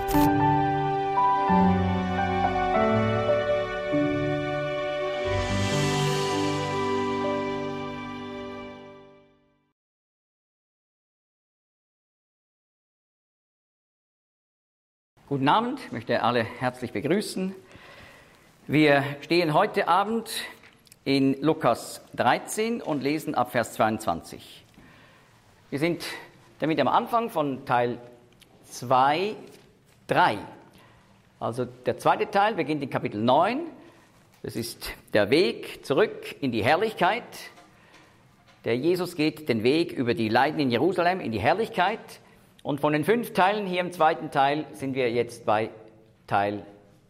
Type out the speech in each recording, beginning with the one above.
Guten Abend, ich möchte alle herzlich begrüßen. Wir stehen heute Abend in Lukas 13 und lesen ab Vers 22. Wir sind damit am Anfang von Teil 2, 3. Also der zweite Teil beginnt in Kapitel 9. Das ist der Weg zurück in die Herrlichkeit. Der Jesus geht den Weg über die Leiden in Jerusalem in die Herrlichkeit. Und von den 5 Teilen hier im zweiten Teil sind wir jetzt bei Teil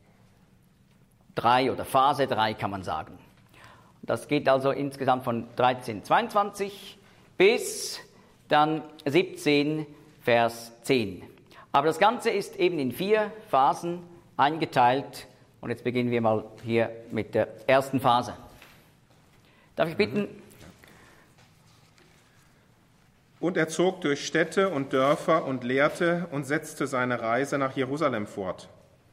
3 oder Phase 3, kann man sagen. Das geht also insgesamt von 13, 22 bis dann 17, Vers 10. Aber das Ganze ist eben in 4 Phasen eingeteilt. Und jetzt beginnen wir mal hier mit der ersten Phase. Darf ich bitten? Und er zog durch Städte und Dörfer und lehrte und setzte seine Reise nach Jerusalem fort.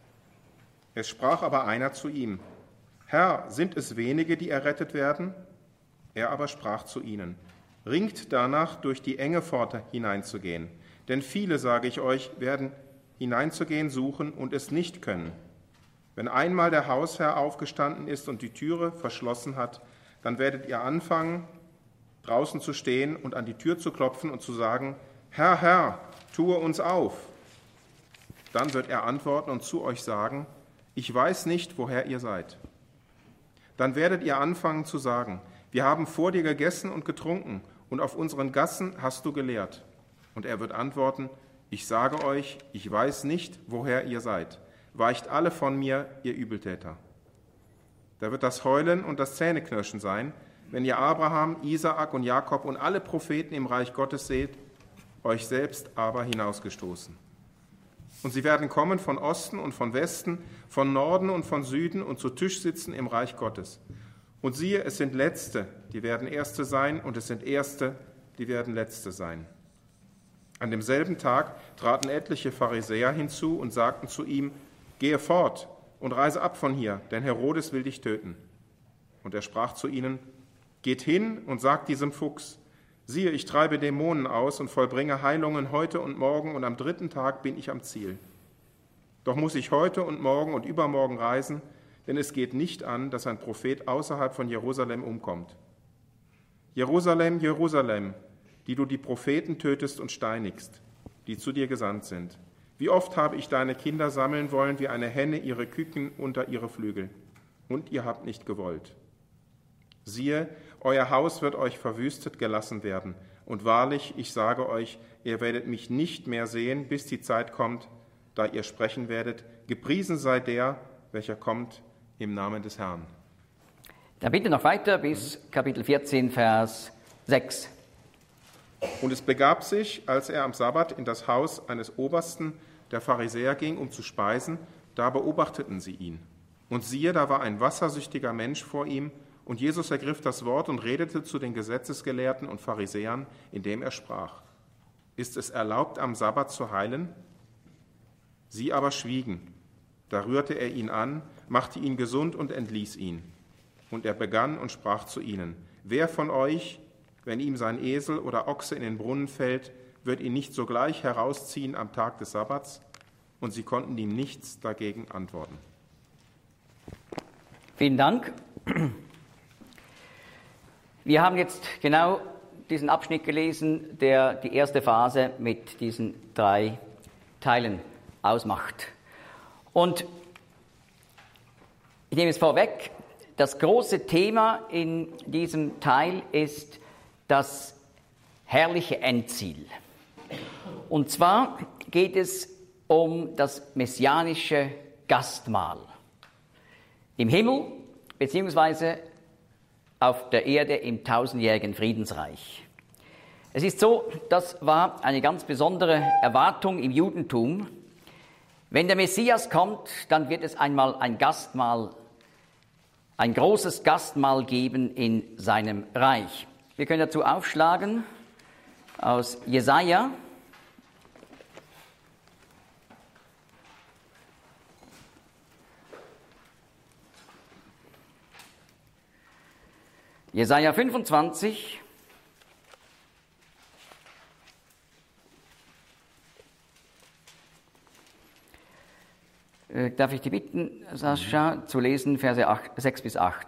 Es sprach aber einer zu ihm: Herr, sind es wenige, die errettet werden? Er aber sprach zu ihnen: Ringt danach, durch die enge Pforte hineinzugehen. Denn viele, sage ich euch, werden hineinzugehen suchen und es nicht können. Wenn einmal der Hausherr aufgestanden ist und die Türe verschlossen hat, dann werdet ihr anfangen, draußen zu stehen und an die Tür zu klopfen und zu sagen: Herr, Herr, tue uns auf. Dann wird er antworten und zu euch sagen: Ich weiß nicht, woher ihr seid. Dann werdet ihr anfangen zu sagen: Wir haben vor dir gegessen und getrunken und auf unseren Gassen hast du gelehrt. Und er wird antworten: Ich sage euch, ich weiß nicht, woher ihr seid. Weicht alle von mir, ihr Übeltäter. Da wird das Heulen und das Zähneknirschen sein, wenn ihr Abraham, Isaak und Jakob und alle Propheten im Reich Gottes seht, euch selbst aber hinausgestoßen. Und sie werden kommen von Osten und von Westen, von Norden und von Süden und zu Tisch sitzen im Reich Gottes. Und siehe, es sind Letzte, die werden Erste sein, und es sind Erste, die werden Letzte sein. An demselben Tag traten etliche Pharisäer hinzu und sagten zu ihm: Gehe fort und reise ab von hier, denn Herodes will dich töten. Und er sprach zu ihnen: Geht hin und sagt diesem Fuchs: Siehe, ich treibe Dämonen aus und vollbringe Heilungen heute und morgen, und am 3. Tag bin ich am Ziel. Doch muss ich heute und morgen und übermorgen reisen, denn es geht nicht an, dass ein Prophet außerhalb von Jerusalem umkommt. Jerusalem, Jerusalem, die du die Propheten tötest und steinigst, die zu dir gesandt sind. Wie oft habe ich deine Kinder sammeln wollen, wie eine Henne ihre Küken unter ihre Flügel, und ihr habt nicht gewollt. Siehe, euer Haus wird euch verwüstet gelassen werden. Und wahrlich, ich sage euch, ihr werdet mich nicht mehr sehen, bis die Zeit kommt, da ihr sprechen werdet: Gepriesen sei der, welcher kommt im Namen des Herrn. Dann bitte noch weiter bis Kapitel 14, Vers 6. Und es begab sich, als er am Sabbat in das Haus eines Obersten der Pharisäer ging, um zu speisen, da beobachteten sie ihn. Und siehe, da war ein wassersüchtiger Mensch vor ihm, und Jesus ergriff das Wort und redete zu den Gesetzesgelehrten und Pharisäern, indem er sprach: Ist es erlaubt, am Sabbat zu heilen? Sie aber schwiegen. Da rührte er ihn an, machte ihn gesund und entließ ihn. Und er begann und sprach zu ihnen: Wer von euch, wenn ihm sein Esel oder Ochse in den Brunnen fällt, wird ihn nicht sogleich herausziehen am Tag des Sabbats? Und sie konnten ihm nichts dagegen antworten. Vielen Dank. Wir haben jetzt genau diesen Abschnitt gelesen, der die erste Phase mit diesen 3 Teilen ausmacht. Und ich nehme es vorweg, das große Thema in diesem Teil ist das herrliche Endziel. Und zwar geht es um das messianische Gastmahl im Himmel beziehungsweise auf der Erde im 1000-jährigen Friedensreich. Es ist so, das war eine ganz besondere Erwartung im Judentum. Wenn der Messias kommt, dann wird es einmal ein Gastmahl, ein großes Gastmahl geben in seinem Reich. Wir können dazu aufschlagen aus Jesaja. Jesaja 25. Darf ich dich bitten, Sascha, zu lesen, Verse 6 bis 8.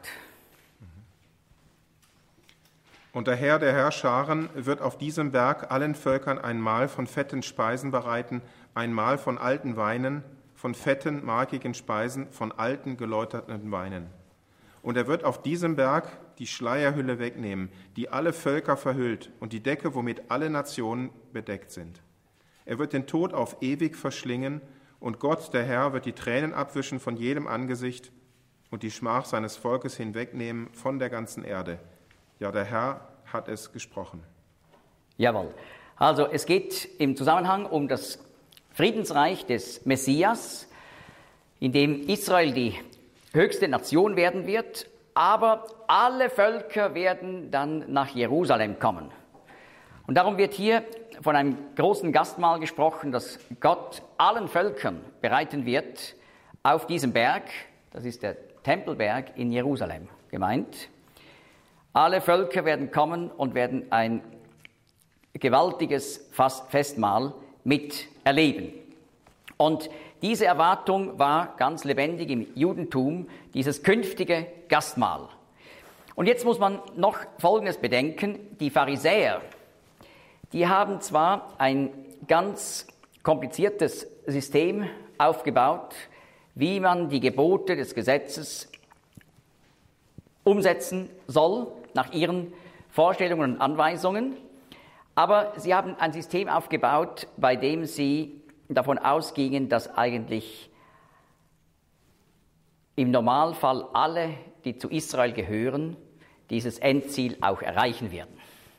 Und der Herr Scharen wird auf diesem Berg allen Völkern ein Mahl von fetten Speisen bereiten, ein Mahl von alten Weinen, von fetten, markigen Speisen, von alten, geläuterten Weinen. Und er wird auf diesem Berg die Schleierhülle wegnehmen, die alle Völker verhüllt, und die Decke, womit alle Nationen bedeckt sind. Er wird den Tod auf ewig verschlingen, und Gott, der Herr, wird die Tränen abwischen von jedem Angesicht und die Schmach seines Volkes hinwegnehmen von der ganzen Erde. Ja, der Herr hat es gesprochen. Jawohl. Also es geht im Zusammenhang um das Friedensreich des Messias, in dem Israel die höchste Nation werden wird, aber alle Völker werden dann nach Jerusalem kommen. Und darum wird hier von einem großen Gastmahl gesprochen, das Gott allen Völkern bereiten wird auf diesem Berg. Das ist der Tempelberg in Jerusalem gemeint. Alle Völker werden kommen und werden ein gewaltiges Festmahl miterleben. Und diese Erwartung war ganz lebendig im Judentum, dieses künftige Gastmahl. Und jetzt muss man noch Folgendes bedenken: Die Pharisäer, die haben zwar ein ganz kompliziertes System aufgebaut, wie man die Gebote des Gesetzes umsetzen soll, nach ihren Vorstellungen und Anweisungen, aber sie haben ein System aufgebaut, bei dem sie davon ausgingen, dass eigentlich im Normalfall alle, die zu Israel gehören, dieses Endziel auch erreichen werden.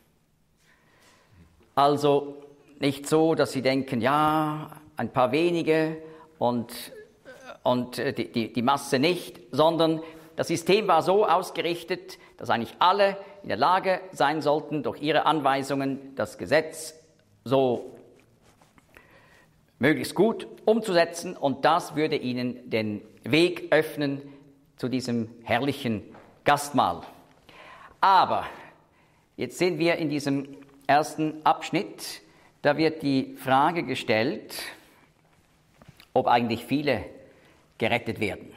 Also nicht so, dass sie denken, ja, ein paar wenige und die Masse nicht, sondern das System war so ausgerichtet, dass eigentlich alle in der Lage sein sollten, durch ihre Anweisungen das Gesetz so möglichst gut umzusetzen, und das würde ihnen den Weg öffnen zu diesem herrlichen Gastmahl. Aber jetzt sehen wir in diesem ersten Abschnitt, da wird die Frage gestellt, ob eigentlich viele gerettet werden.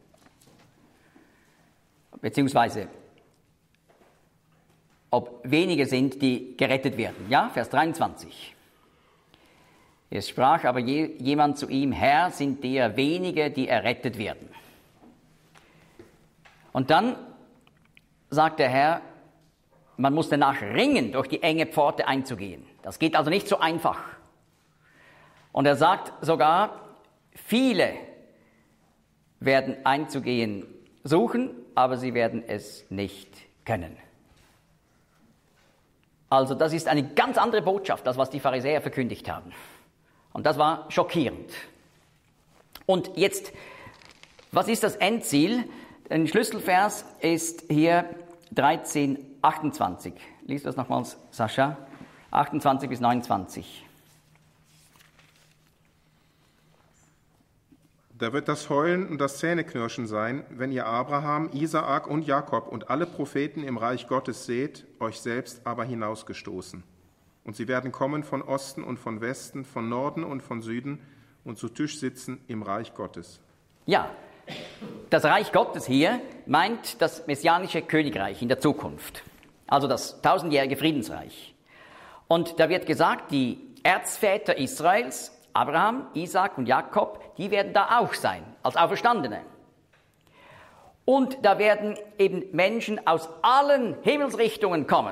Beziehungsweise, ob wenige sind, die gerettet werden. Ja, Vers 23. Es sprach aber jemand zu ihm: Herr, sind derer wenige, die errettet werden. Und dann sagt der Herr, man muss danach ringen, durch die enge Pforte einzugehen. Das geht also nicht so einfach. Und er sagt sogar, viele werden einzugehen suchen, aber sie werden es nicht können. Also das ist eine ganz andere Botschaft, das was die Pharisäer verkündigt haben. Und das war schockierend. Und jetzt, was ist das Endziel? Ein Schlüsselvers ist hier 13:28. Lies das nochmals, Sascha. 28 bis 29. Da wird das Heulen und das Zähneknirschen sein, wenn ihr Abraham, Isaak und Jakob und alle Propheten im Reich Gottes seht, euch selbst aber hinausgestoßen. Und sie werden kommen von Osten und von Westen, von Norden und von Süden und zu Tisch sitzen im Reich Gottes. Ja, das Reich Gottes hier meint das messianische Königreich in der Zukunft, also das 1000-jährige Friedensreich. Und da wird gesagt, die Erzväter Israels, Abraham, Isaak und Jakob, die werden da auch sein, als Auferstandene. Und da werden eben Menschen aus allen Himmelsrichtungen kommen.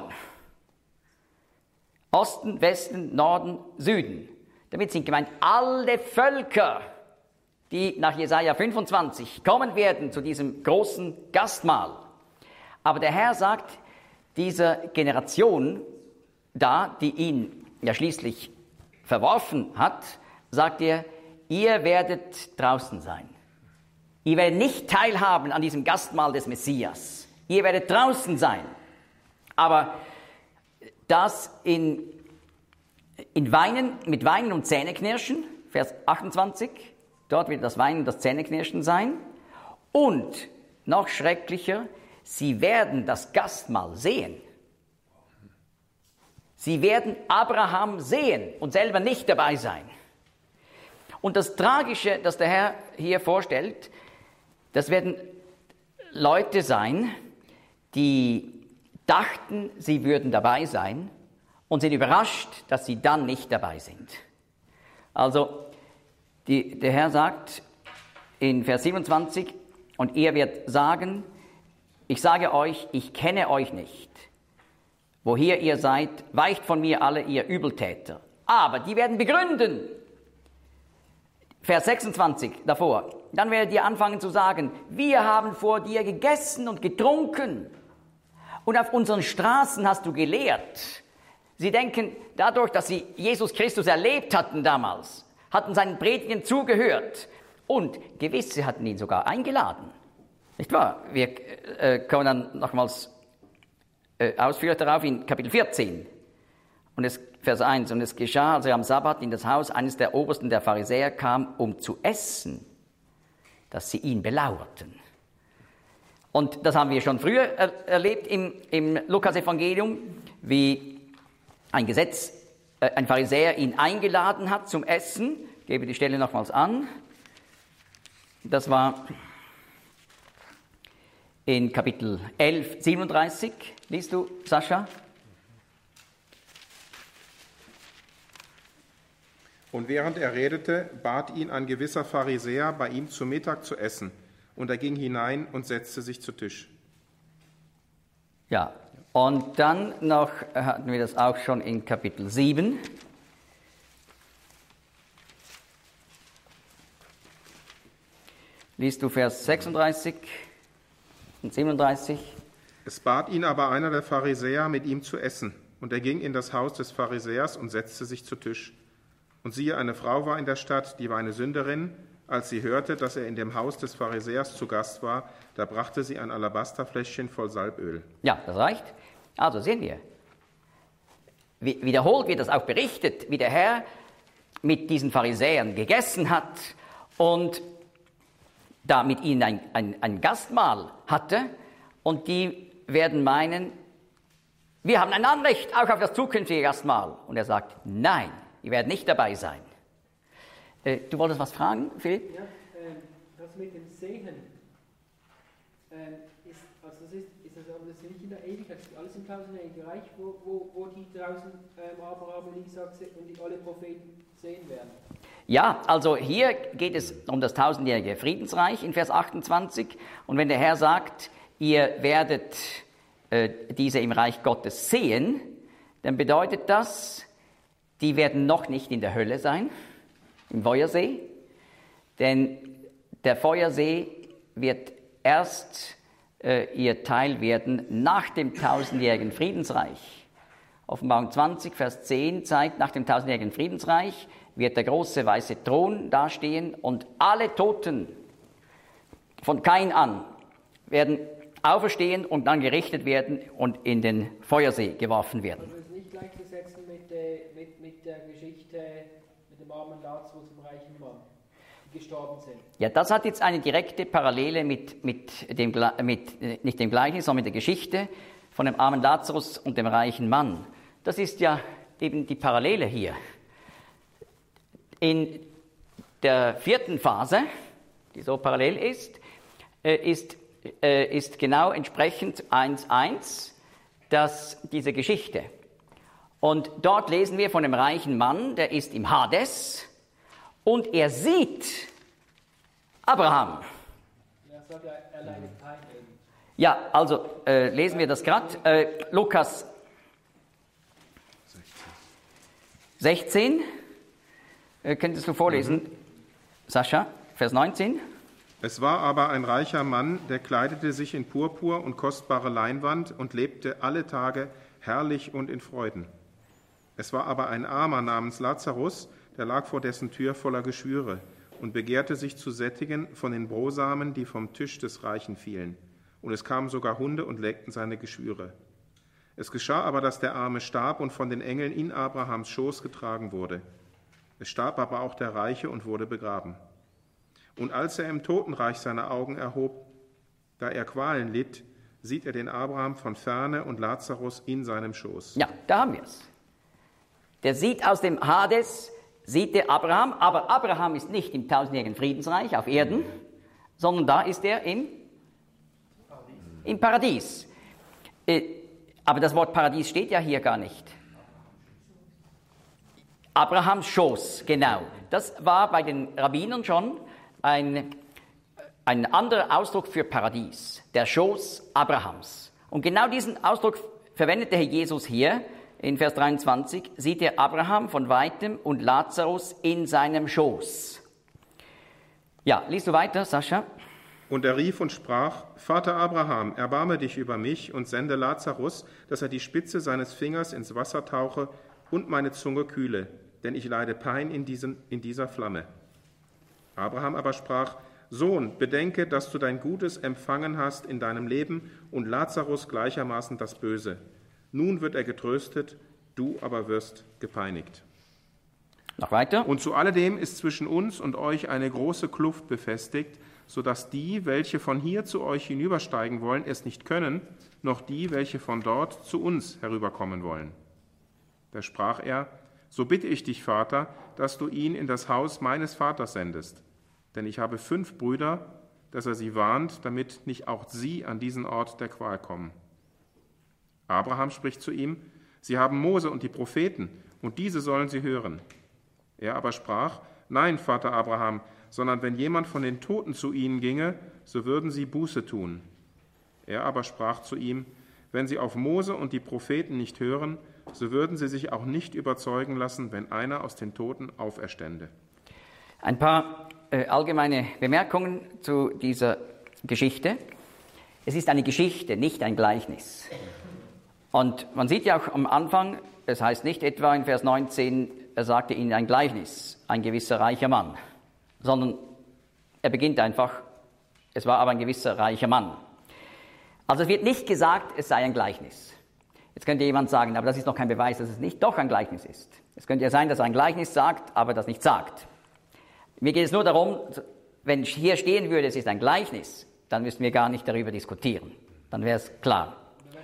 Osten, Westen, Norden, Süden. Damit sind gemeint alle Völker, die nach Jesaja 25 kommen werden zu diesem großen Gastmahl. Aber der Herr sagt dieser Generation da, die ihn ja schließlich verworfen hat, sagt er, ihr werdet draußen sein. Ihr werdet nicht teilhaben an diesem Gastmahl des Messias. Ihr werdet draußen sein. Aber das mit Weinen und Zähneknirschen, Vers 28, dort wird das Weinen und das Zähneknirschen sein. Und noch schrecklicher, sie werden das Gastmahl sehen. Sie werden Abraham sehen und selber nicht dabei sein. Und das Tragische, das der Herr hier vorstellt, das werden Leute sein, die dachten, sie würden dabei sein und sind überrascht, dass sie dann nicht dabei sind. Also, der Herr sagt in Vers 27, und er wird sagen, ich sage euch, ich kenne euch nicht. Woher ihr seid, weicht von mir alle ihr Übeltäter. Aber die werden begründen. Vers 26 davor. Dann werdet ihr anfangen zu sagen, wir haben vor dir gegessen und getrunken. Und auf unseren Straßen hast du gelehrt. Sie denken, dadurch, dass sie Jesus Christus erlebt hatten damals, hatten seinen Predigten zugehört. Und gewisse hatten ihn sogar eingeladen. Nicht wahr? Wir kommen dann nochmals ausführlich darauf in Kapitel 14. Und Vers 1. Und es geschah, als er am Sabbat in das Haus eines der Obersten der Pharisäer kam, um zu essen, dass sie ihn belauerten. Und das haben wir schon früher erlebt im Lukas-Evangelium, wie ein Pharisäer ihn eingeladen hat zum Essen. Ich gebe die Stelle nochmals an. Das war in Kapitel 11, 37. Liest du, Sascha? Und während er redete, bat ihn ein gewisser Pharisäer, bei ihm zu Mittag zu essen. Und er ging hinein und setzte sich zu Tisch. Ja, und dann noch hatten wir das auch schon in Kapitel 7. Liest du Vers 36 und 37? Es bat ihn aber einer der Pharisäer, mit ihm zu essen. Und er ging in das Haus des Pharisäers und setzte sich zu Tisch. Und siehe, eine Frau war in der Stadt, die war eine Sünderin. Als sie hörte, dass er in dem Haus des Pharisäers zu Gast war, da brachte sie ein Alabasterfläschchen voll Salböl. Ja, das reicht. Also sehen wir. Wiederholt wird das auch berichtet, wie der Herr mit diesen Pharisäern gegessen hat und da mit ihnen ein Gastmahl hatte. Und die werden meinen, wir haben ein Anrecht auch auf das zukünftige Gastmahl. Und er sagt, nein, ihr werdet nicht dabei sein. Du wolltest was fragen, Philipp? Ja, das mit dem Sehen ist das aber das nicht in der Ewigkeit, das ist alles im tausendjährigen Reich, wo die draußen Abraham und Isaac und die alle Propheten sehen werden. Ja, also hier geht es um das tausendjährige Friedensreich in Vers 28. Und wenn der Herr sagt, ihr werdet diese im Reich Gottes sehen, dann bedeutet das, die werden noch nicht in der Hölle sein, im Feuersee, denn der Feuersee wird erst ihr Teil werden nach dem tausendjährigen Friedensreich. Offenbarung 20, Vers 10 zeigt, nach dem tausendjährigen Friedensreich wird der große weiße Thron dastehen und alle Toten von Kain an werden auferstehen und dann gerichtet werden und in den Feuersee geworfen werden. Also es ist nicht gleichzusetzen mit der Geschichte mit dem armen Lazarus und dem reichen Mann, die gestorben sind. Ja, das hat jetzt eine direkte Parallele mit nicht dem gleichen, sondern mit der Geschichte von dem armen Lazarus und dem reichen Mann. Das ist ja eben die Parallele hier. In der vierten Phase, die so parallel ist genau entsprechend 1,1 diese Geschichte. Und dort lesen wir von dem reichen Mann, der ist im Hades und er sieht Abraham. Er sagt, er leidet kein Leben. Ja, also lesen wir das gerade. Lukas 16. Könntest du vorlesen, Sascha, Vers 19? Es war aber ein reicher Mann, der kleidete sich in Purpur und kostbare Leinwand und lebte alle Tage herrlich und in Freuden. Es war aber ein Armer namens Lazarus, der lag vor dessen Tür voller Geschwüre und begehrte sich zu sättigen von den Brosamen, die vom Tisch des Reichen fielen. Und es kamen sogar Hunde und leckten seine Geschwüre. Es geschah aber, dass der Arme starb und von den Engeln in Abrahams Schoß getragen wurde. Es starb aber auch der Reiche und wurde begraben. Und als er im Totenreich seine Augen erhob, da er Qualen litt, sieht er den Abraham von ferne und Lazarus in seinem Schoß. Ja, da haben wir es. Der sieht aus dem Hades, sieht der Abraham, aber Abraham ist nicht im tausendjährigen Friedensreich auf Erden, sondern da ist er im Paradies. Aber das Wort Paradies steht ja hier gar nicht. Abrahams Schoß, genau. Das war bei den Rabbinern schon ein anderer Ausdruck für Paradies, der Schoß Abrahams. Und genau diesen Ausdruck verwendet der Herr Jesus hier in Vers 23, sieht er Abraham von weitem und Lazarus in seinem Schoß. Ja, liest du weiter, Sascha? Und er rief und sprach, Vater Abraham, erbarme dich über mich und sende Lazarus, dass er die Spitze seines Fingers ins Wasser tauche und meine Zunge kühle, denn ich leide Pein in dieser Flamme. Abraham aber sprach, Sohn, bedenke, dass du dein Gutes empfangen hast in deinem Leben und Lazarus gleichermaßen das Böse. Nun wird er getröstet, du aber wirst gepeinigt. Noch weiter. Und zu alledem ist zwischen uns und euch eine große Kluft befestigt, sodass die, welche von hier zu euch hinübersteigen wollen, es nicht können, noch die, welche von dort zu uns herüberkommen wollen. Da sprach er, so bitte ich dich, Vater, dass du ihn in das Haus meines Vaters sendest. Denn ich habe 5 Brüder, dass er sie warnt, damit nicht auch sie an diesen Ort der Qual kommen. Abraham spricht zu ihm, sie haben Mose und die Propheten, und diese sollen sie hören. Er aber sprach, nein, Vater Abraham, sondern wenn jemand von den Toten zu ihnen ginge, so würden sie Buße tun. Er aber sprach zu ihm, wenn sie auf Mose und die Propheten nicht hören, so würden sie sich auch nicht überzeugen lassen, wenn einer aus den Toten auferstände. Ein paar allgemeine Bemerkungen zu dieser Geschichte. Es ist eine Geschichte, nicht ein Gleichnis. Und man sieht ja auch am Anfang, es heißt nicht etwa in Vers 19, er sagte ihnen ein Gleichnis, ein gewisser reicher Mann, sondern er beginnt einfach, es war aber ein gewisser reicher Mann. Also es wird nicht gesagt, es sei ein Gleichnis. Jetzt könnte jemand sagen, aber das ist noch kein Beweis, dass es nicht doch ein Gleichnis ist. Es könnte ja sein, dass er ein Gleichnis sagt, aber das nicht sagt. Mir geht es nur darum, wenn hier stehen würde, es ist ein Gleichnis, dann müssten wir gar nicht darüber diskutieren. Dann wäre es klar.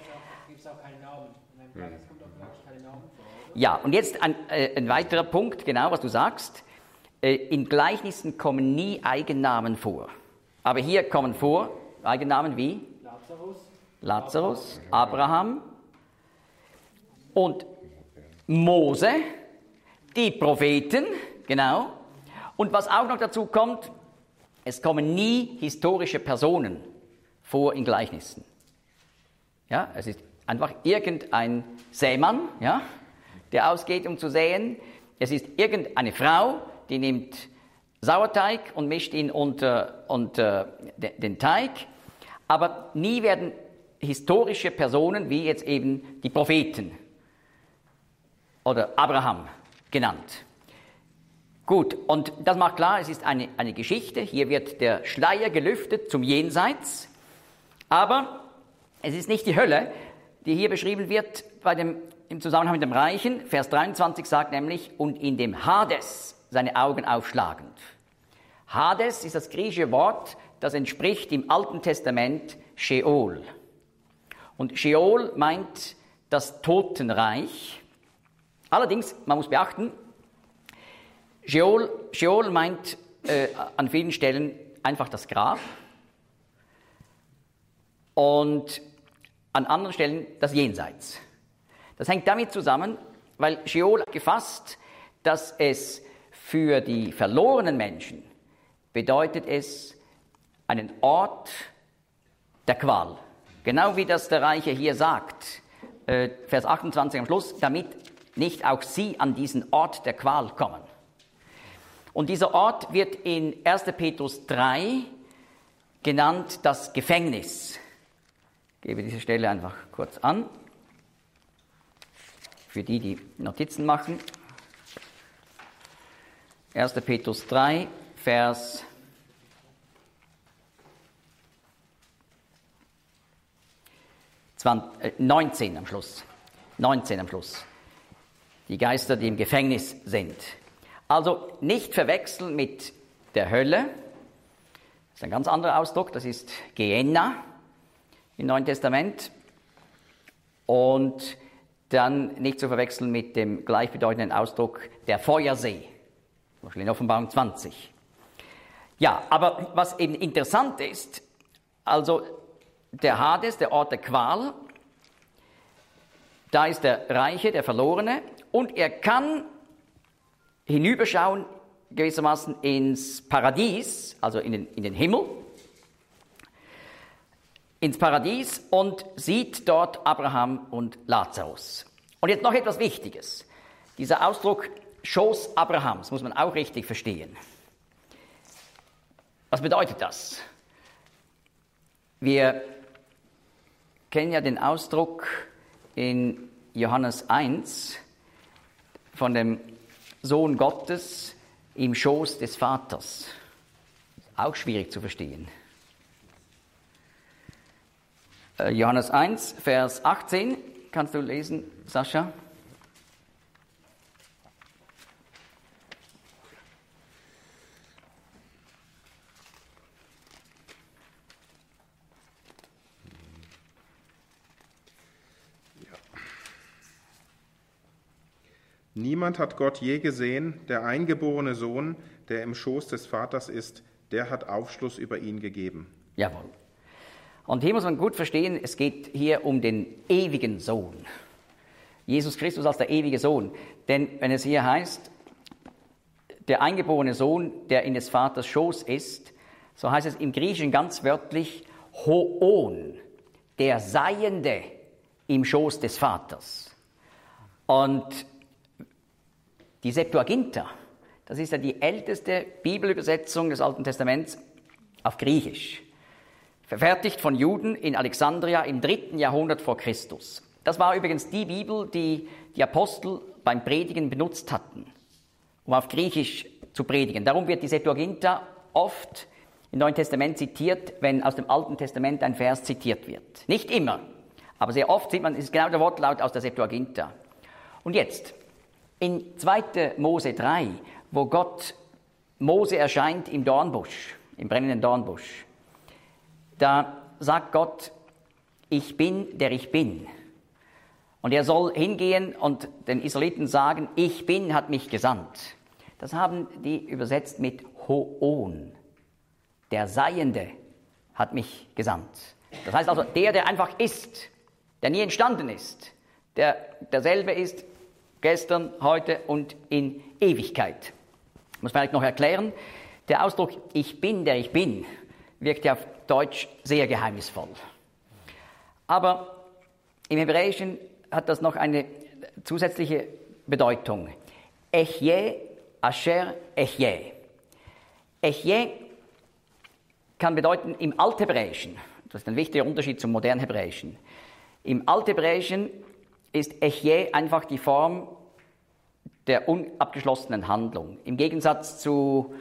Ja, und jetzt ein weiterer Punkt, genau was du sagst. In Gleichnissen kommen nie Eigennamen vor. Aber hier kommen vor Eigennamen wie? Lazarus, Abraham und Mose, die Propheten, genau. Und was auch noch dazu kommt, es kommen nie historische Personen vor in Gleichnissen. Ja, es ist einfach irgendein Sämann, ja, der ausgeht, um zu säen. Es ist irgendeine Frau, die nimmt Sauerteig und mischt ihn unter den Teig. Aber nie werden historische Personen, wie jetzt eben die Propheten oder Abraham genannt. Gut, und das macht klar, es ist eine Geschichte. Hier wird der Schleier gelüftet zum Jenseits. Aber es ist nicht die Hölle, die hier beschrieben wird im Zusammenhang mit dem Reichen. Vers 23 sagt nämlich, und in dem Hades seine Augen aufschlagend. Hades ist das griechische Wort, das entspricht im Alten Testament Sheol. Und Sheol meint das Totenreich. Allerdings, man muss beachten, Sheol meint an vielen Stellen einfach das Grab und an anderen Stellen das Jenseits. Das hängt damit zusammen, weil Sheol gefasst, dass es für die verlorenen Menschen bedeutet es einen Ort der Qual. Genau wie das der Reiche hier sagt, Vers 28 am Schluss, damit nicht auch sie an diesen Ort der Qual kommen. Und dieser Ort wird in 1. Petrus 3 genannt das Gefängnis. Ich gebe diese Stelle einfach kurz an, für die Notizen machen. 1. Petrus 3, Vers 19 am Schluss. 19 am Schluss. Die Geister, die im Gefängnis sind. Also nicht verwechseln mit der Hölle. Das ist ein ganz anderer Ausdruck, das ist Gehenna. im Neuen Testament und dann nicht zu verwechseln mit dem gleichbedeutenden Ausdruck der Feuersee, zum Beispiel in Offenbarung 20. Ja, aber was eben interessant ist, also der Hades, der Ort der Qual, da ist der Reiche, der Verlorene, und er kann hinüberschauen gewissermaßen ins Paradies, also in den Himmel, ins Paradies und sieht dort Abraham und Lazarus. Und jetzt noch etwas Wichtiges. Dieser Ausdruck Schoß Abrahams muss man auch richtig verstehen. Was bedeutet das? Wir kennen ja den Ausdruck in Johannes 1 von dem Sohn Gottes im Schoß des Vaters. Auch schwierig zu verstehen. Johannes 1, Vers 18, kannst du lesen, Sascha? Niemand hat Gott je gesehen, der eingeborene Sohn, der im Schoß des Vaters ist, der hat Aufschluss über ihn gegeben. Jawohl. Und hier muss man gut verstehen, es geht hier um den ewigen Sohn. Jesus Christus als der ewige Sohn. Denn wenn es hier heißt, der eingeborene Sohn, der in des Vaters Schoß ist, so heißt es im Griechischen ganz wörtlich Hoon, der Seiende im Schoß des Vaters. Und die Septuaginta, das ist ja die älteste Bibelübersetzung des Alten Testaments auf Griechisch. Verfertigt von Juden in Alexandria im 3. Jahrhundert vor Christus. Das war übrigens die Bibel, die die Apostel beim Predigen benutzt hatten, um auf Griechisch zu predigen. Darum wird die Septuaginta oft im Neuen Testament zitiert, wenn aus dem Alten Testament ein Vers zitiert wird. Nicht immer, aber sehr oft sieht man, es ist genau der Wortlaut aus der Septuaginta. Und jetzt, in 2. Mose 3, wo Gott Mose erscheint im Dornbusch, im brennenden Dornbusch, da sagt Gott, ich bin, der ich bin. Und er soll hingehen und den Israeliten sagen, ich bin, hat mich gesandt. Das haben die übersetzt mit Hoon. Der Seiende hat mich gesandt. Das heißt also, der einfach ist, der nie entstanden ist, der derselbe ist, gestern, heute und in Ewigkeit. Ich muss vielleicht noch erklären, der Ausdruck ich bin, der ich bin, wirkt ja auf Deutsch sehr geheimnisvoll. Aber im Hebräischen hat das noch eine zusätzliche Bedeutung. Echye, Asher, Echye. Echye kann bedeuten im Althebräischen, das ist ein wichtiger Unterschied zum modernen Hebräischen. Im Althebräischen ist Echye einfach die Form der unabgeschlossenen Handlung. Im Gegensatz zu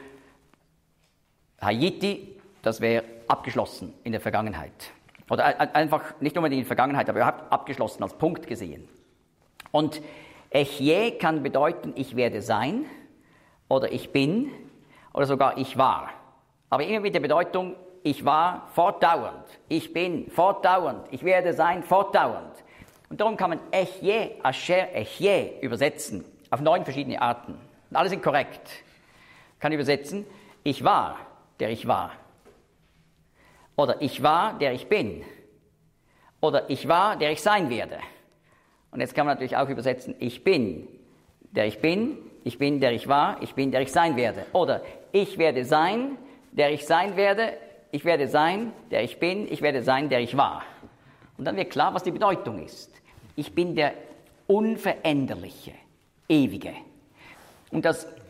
Hayiti, das wäre abgeschlossen in der Vergangenheit. Oder einfach nicht unbedingt in der Vergangenheit, aber überhaupt abgeschlossen, als Punkt gesehen. Und Echye kann bedeuten, ich werde sein, oder ich bin, oder sogar ich war. Aber immer mit der Bedeutung, ich war fortdauernd, ich bin fortdauernd, ich werde sein fortdauernd. Und darum kann man Echye, Asher, Echye übersetzen, auf 9 verschiedene Arten. Und alle sind korrekt. Kann übersetzen, ich war, der ich war. Oder ich war, der ich bin. Oder ich war, der ich sein werde. Und jetzt kann man natürlich auch übersetzen, ich bin, der ich bin, der ich war, ich bin, der ich sein werde. Oder ich werde sein, der ich sein werde, ich werde sein, der ich bin, ich werde sein, der ich war. Und dann wird klar, was die Bedeutung ist. Ich bin der Unveränderliche, Ewige. Und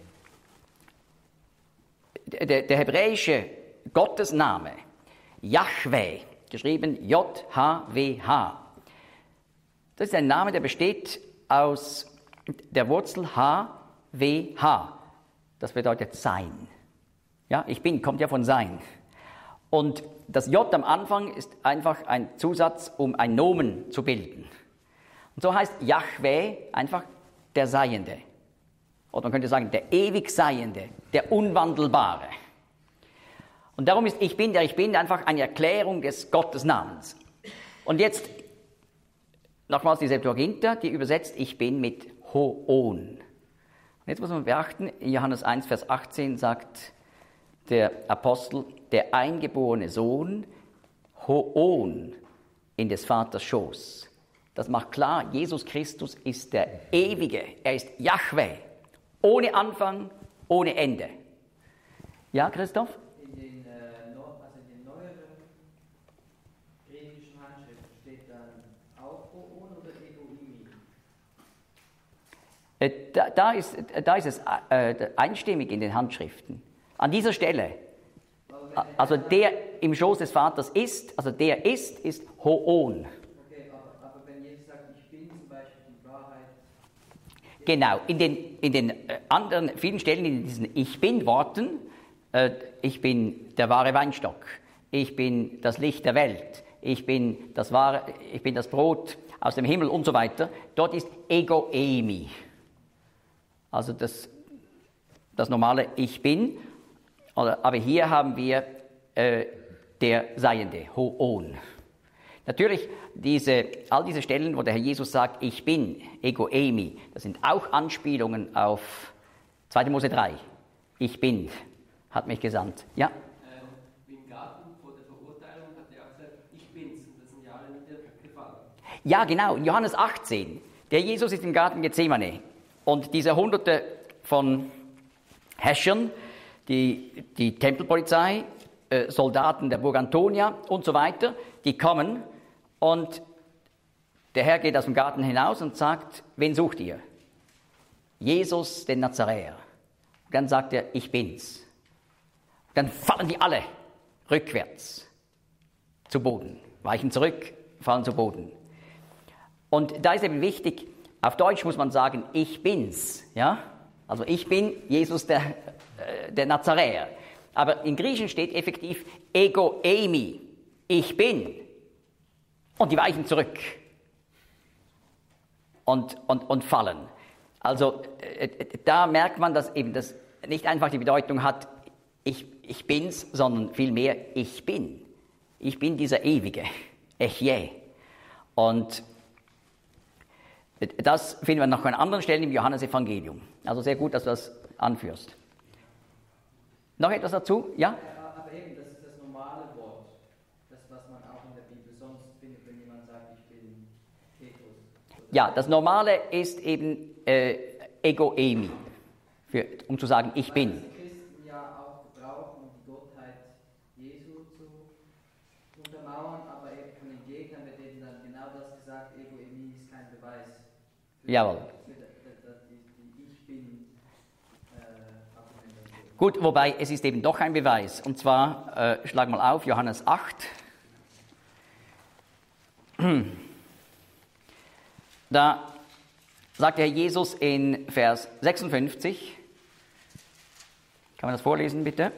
der hebräische Gottesname, Jahwe, geschrieben J-H-W-H, das ist ein Name, der besteht aus der Wurzel H-W-H. Das bedeutet Sein. Ja, ich bin, kommt ja von Sein. Und das J am Anfang ist einfach ein Zusatz, um ein Nomen zu bilden. Und so heißt Jahwe einfach der Seiende. Oder man könnte sagen, der ewig Seiende, der Unwandelbare. Und darum ist ich bin, der ich bin, einfach eine Erklärung des Gottesnamens. Und jetzt nochmals die Septuaginta, die übersetzt ich bin mit Hoon. Und jetzt muss man beachten, in Johannes 1, Vers 18 sagt der Apostel, der eingeborene Sohn, Hoon in des Vaters Schoß. Das macht klar, Jesus Christus ist der Ewige, er ist Jahwe, ohne Anfang, ohne Ende. Ja, Christoph? In den neueren griechischen Handschriften steht dann auch Hoon oder Egoimi? Da ist es einstimmig in den Handschriften. An dieser Stelle, also der im Schoß des Vaters ist, also der ist Hoon. Okay, aber wenn Jesus sagt, ich bin zum Beispiel die Wahrheit. Genau, in den anderen vielen Stellen, in diesen Ich Bin-Worten, ich bin der wahre Weinstock, ich bin das Licht der Welt, ich bin das Brot aus dem Himmel und so weiter, dort ist Ego Eimi. Also das normale Ich Bin, aber hier haben wir der Seiende, Hoon. Natürlich, all diese Stellen, wo der Herr Jesus sagt, ich bin, Ego Eimi, das sind auch Anspielungen auf 2. Mose 3. Ich bin, hat mich gesandt. Ja? Im Garten vor der Verurteilung hat er auch gesagt, ich bin's, und das sind ja alle niedergefallen. Ja, genau, in Johannes 18. Der Jesus ist im Garten Gethsemane und diese Hunderte von Herrschern, die Tempelpolizei, Soldaten der Burg Antonia und so weiter, die kommen und der Herr geht aus dem Garten hinaus und sagt, wen sucht ihr? Jesus, den Nazaräer. Und dann sagt er, ich bin's. Dann fallen die alle rückwärts zu Boden, weichen zurück, fallen zu Boden. Und da ist eben wichtig, auf Deutsch muss man sagen, ich bin's. Ja? Also ich bin Jesus, der Nazaräer. Aber in Griechen steht effektiv Ego Eimi, ich bin. Und die weichen zurück und fallen. Also da merkt man, dass eben das nicht einfach die Bedeutung hat, ich bin's, sondern vielmehr ich bin. Ich bin dieser Ewige, Echje. Und das finden wir noch an anderen Stellen im Johannesevangelium. Also sehr gut, dass du das anführst. Noch etwas dazu? Ja? Aber eben, das ist das normale Wort, das, was man auch in der Bibel sonst findet, wenn jemand sagt, ich bin Petrus. Ja, das Normale ist eben Ego Eimi, um zu sagen, ich bin. Das Christen ja auch gebrauchen, um die Gottheit Jesu zu untermauern, aber eben von den Gegnern wird eben dann genau das gesagt, Ego Eimi ist kein Beweis. Jawohl. Die Ich bin Argumentation. Gut, wobei es ist eben doch ein Beweis. Und zwar, schlag mal auf, Johannes 8. Da sagt der Herr Jesus in Vers 56, kann man das vorlesen, bitte?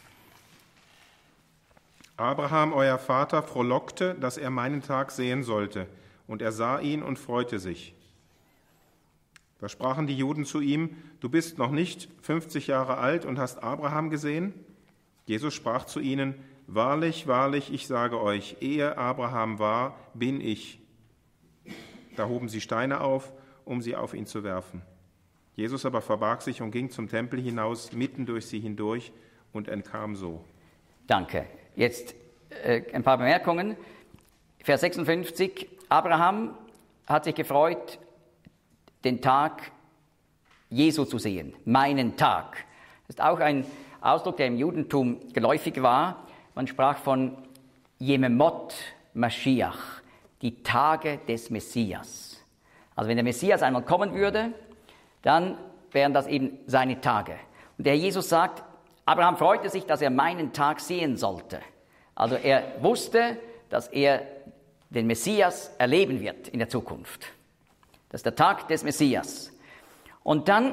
Abraham, euer Vater, frohlockte, dass er meinen Tag sehen sollte, und er sah ihn und freute sich. Da sprachen die Juden zu ihm, du bist noch nicht 50 Jahre alt und hast Abraham gesehen? Jesus sprach zu ihnen, wahrlich, wahrlich, ich sage euch, ehe Abraham war, bin ich. Da hoben sie Steine auf, um sie auf ihn zu werfen. Jesus aber verbarg sich und ging zum Tempel hinaus, mitten durch sie hindurch, und entkam so. Danke. Jetzt ein paar Bemerkungen. Vers 56, Abraham hat sich gefreut, den Tag Jesu zu sehen, meinen Tag. Das ist auch ein Ausdruck, der im Judentum geläufig war. Man sprach von Yememot Mashiach, die Tage des Messias. Also wenn der Messias einmal kommen würde, dann wären das eben seine Tage. Und der Jesus sagt, Abraham freute sich, dass er meinen Tag sehen sollte. Also er wusste, dass er den Messias erleben wird in der Zukunft. Das ist der Tag des Messias. Und dann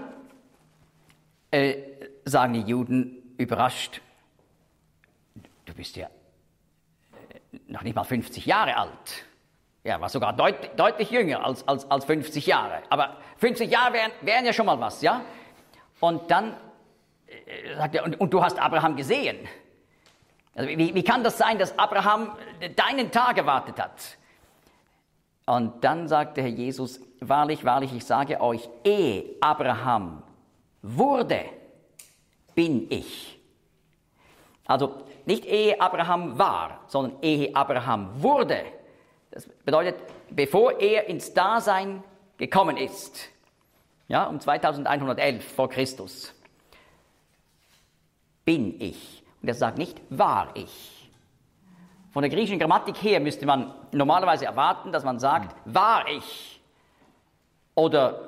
sagen die Juden überrascht, du bist ja noch nicht mal 50 Jahre alt. Er war sogar deutlich jünger als 50 Jahre. Aber 50 Jahre wären ja schon mal was, ja? Und dann sagt er, und du hast Abraham gesehen. Also wie kann das sein, dass Abraham deinen Tag erwartet hat? Und dann sagte Herr Jesus, wahrlich, wahrlich, ich sage euch, ehe Abraham wurde, bin ich. Also nicht ehe Abraham war, sondern ehe Abraham wurde. Das bedeutet, bevor er ins Dasein gekommen ist, ja, um 2111 vor Christus, bin ich. Und er sagt nicht, war ich. Von der griechischen Grammatik her müsste man normalerweise erwarten, dass man sagt, war ich. Oder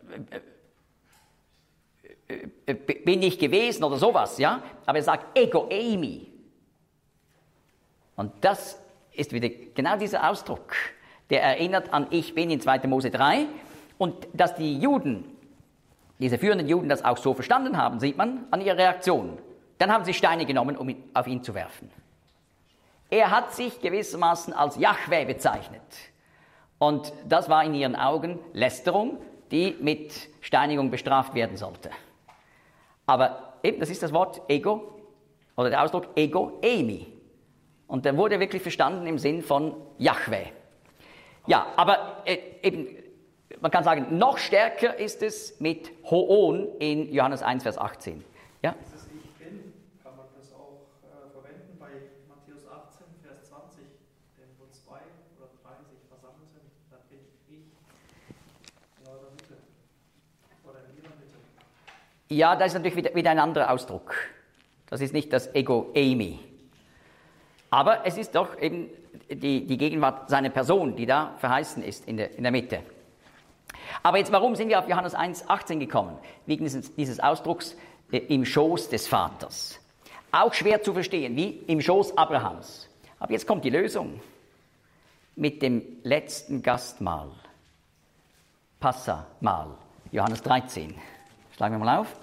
bin ich gewesen oder sowas, ja? Aber er sagt ego eimi. Und das ist wieder genau dieser Ausdruck, der erinnert an ich bin in 2. Mose 3. Und dass die Juden, diese führenden Juden, das auch so verstanden haben, sieht man an ihrer Reaktion. Dann haben sie Steine genommen, um auf ihn zu werfen. Er hat sich gewissermaßen als Jahwe bezeichnet. Und das war in ihren Augen Lästerung, die mit Steinigung bestraft werden sollte. Aber eben, das ist das Wort Ego, oder der Ausdruck Ego Eimi. Und der wurde wirklich verstanden im Sinn von Jahwe. Ja, aber eben, man kann sagen, noch stärker ist es mit Hoon in Johannes 1, Vers 18. Ja? Dieses Ich bin, kann man das auch verwenden bei Matthäus 18, Vers 20, denn wo 2 oder 3 sich versammelt sind, da bin ich in eurer Mitte oder in ihrer Mitte. Ja, das ist natürlich wieder ein anderer Ausdruck. Das ist nicht das Ego Eimi. Aber es ist doch eben die Gegenwart seiner Person, die da verheißen ist in der Mitte. Aber jetzt, warum sind wir auf Johannes 1, 18 gekommen? Wegen dieses Ausdrucks im Schoß des Vaters. Auch schwer zu verstehen, wie im Schoß Abrahams. Aber jetzt kommt die Lösung. Mit dem letzten Gastmahl. Passamahl. Johannes 13. Schlagen wir mal auf.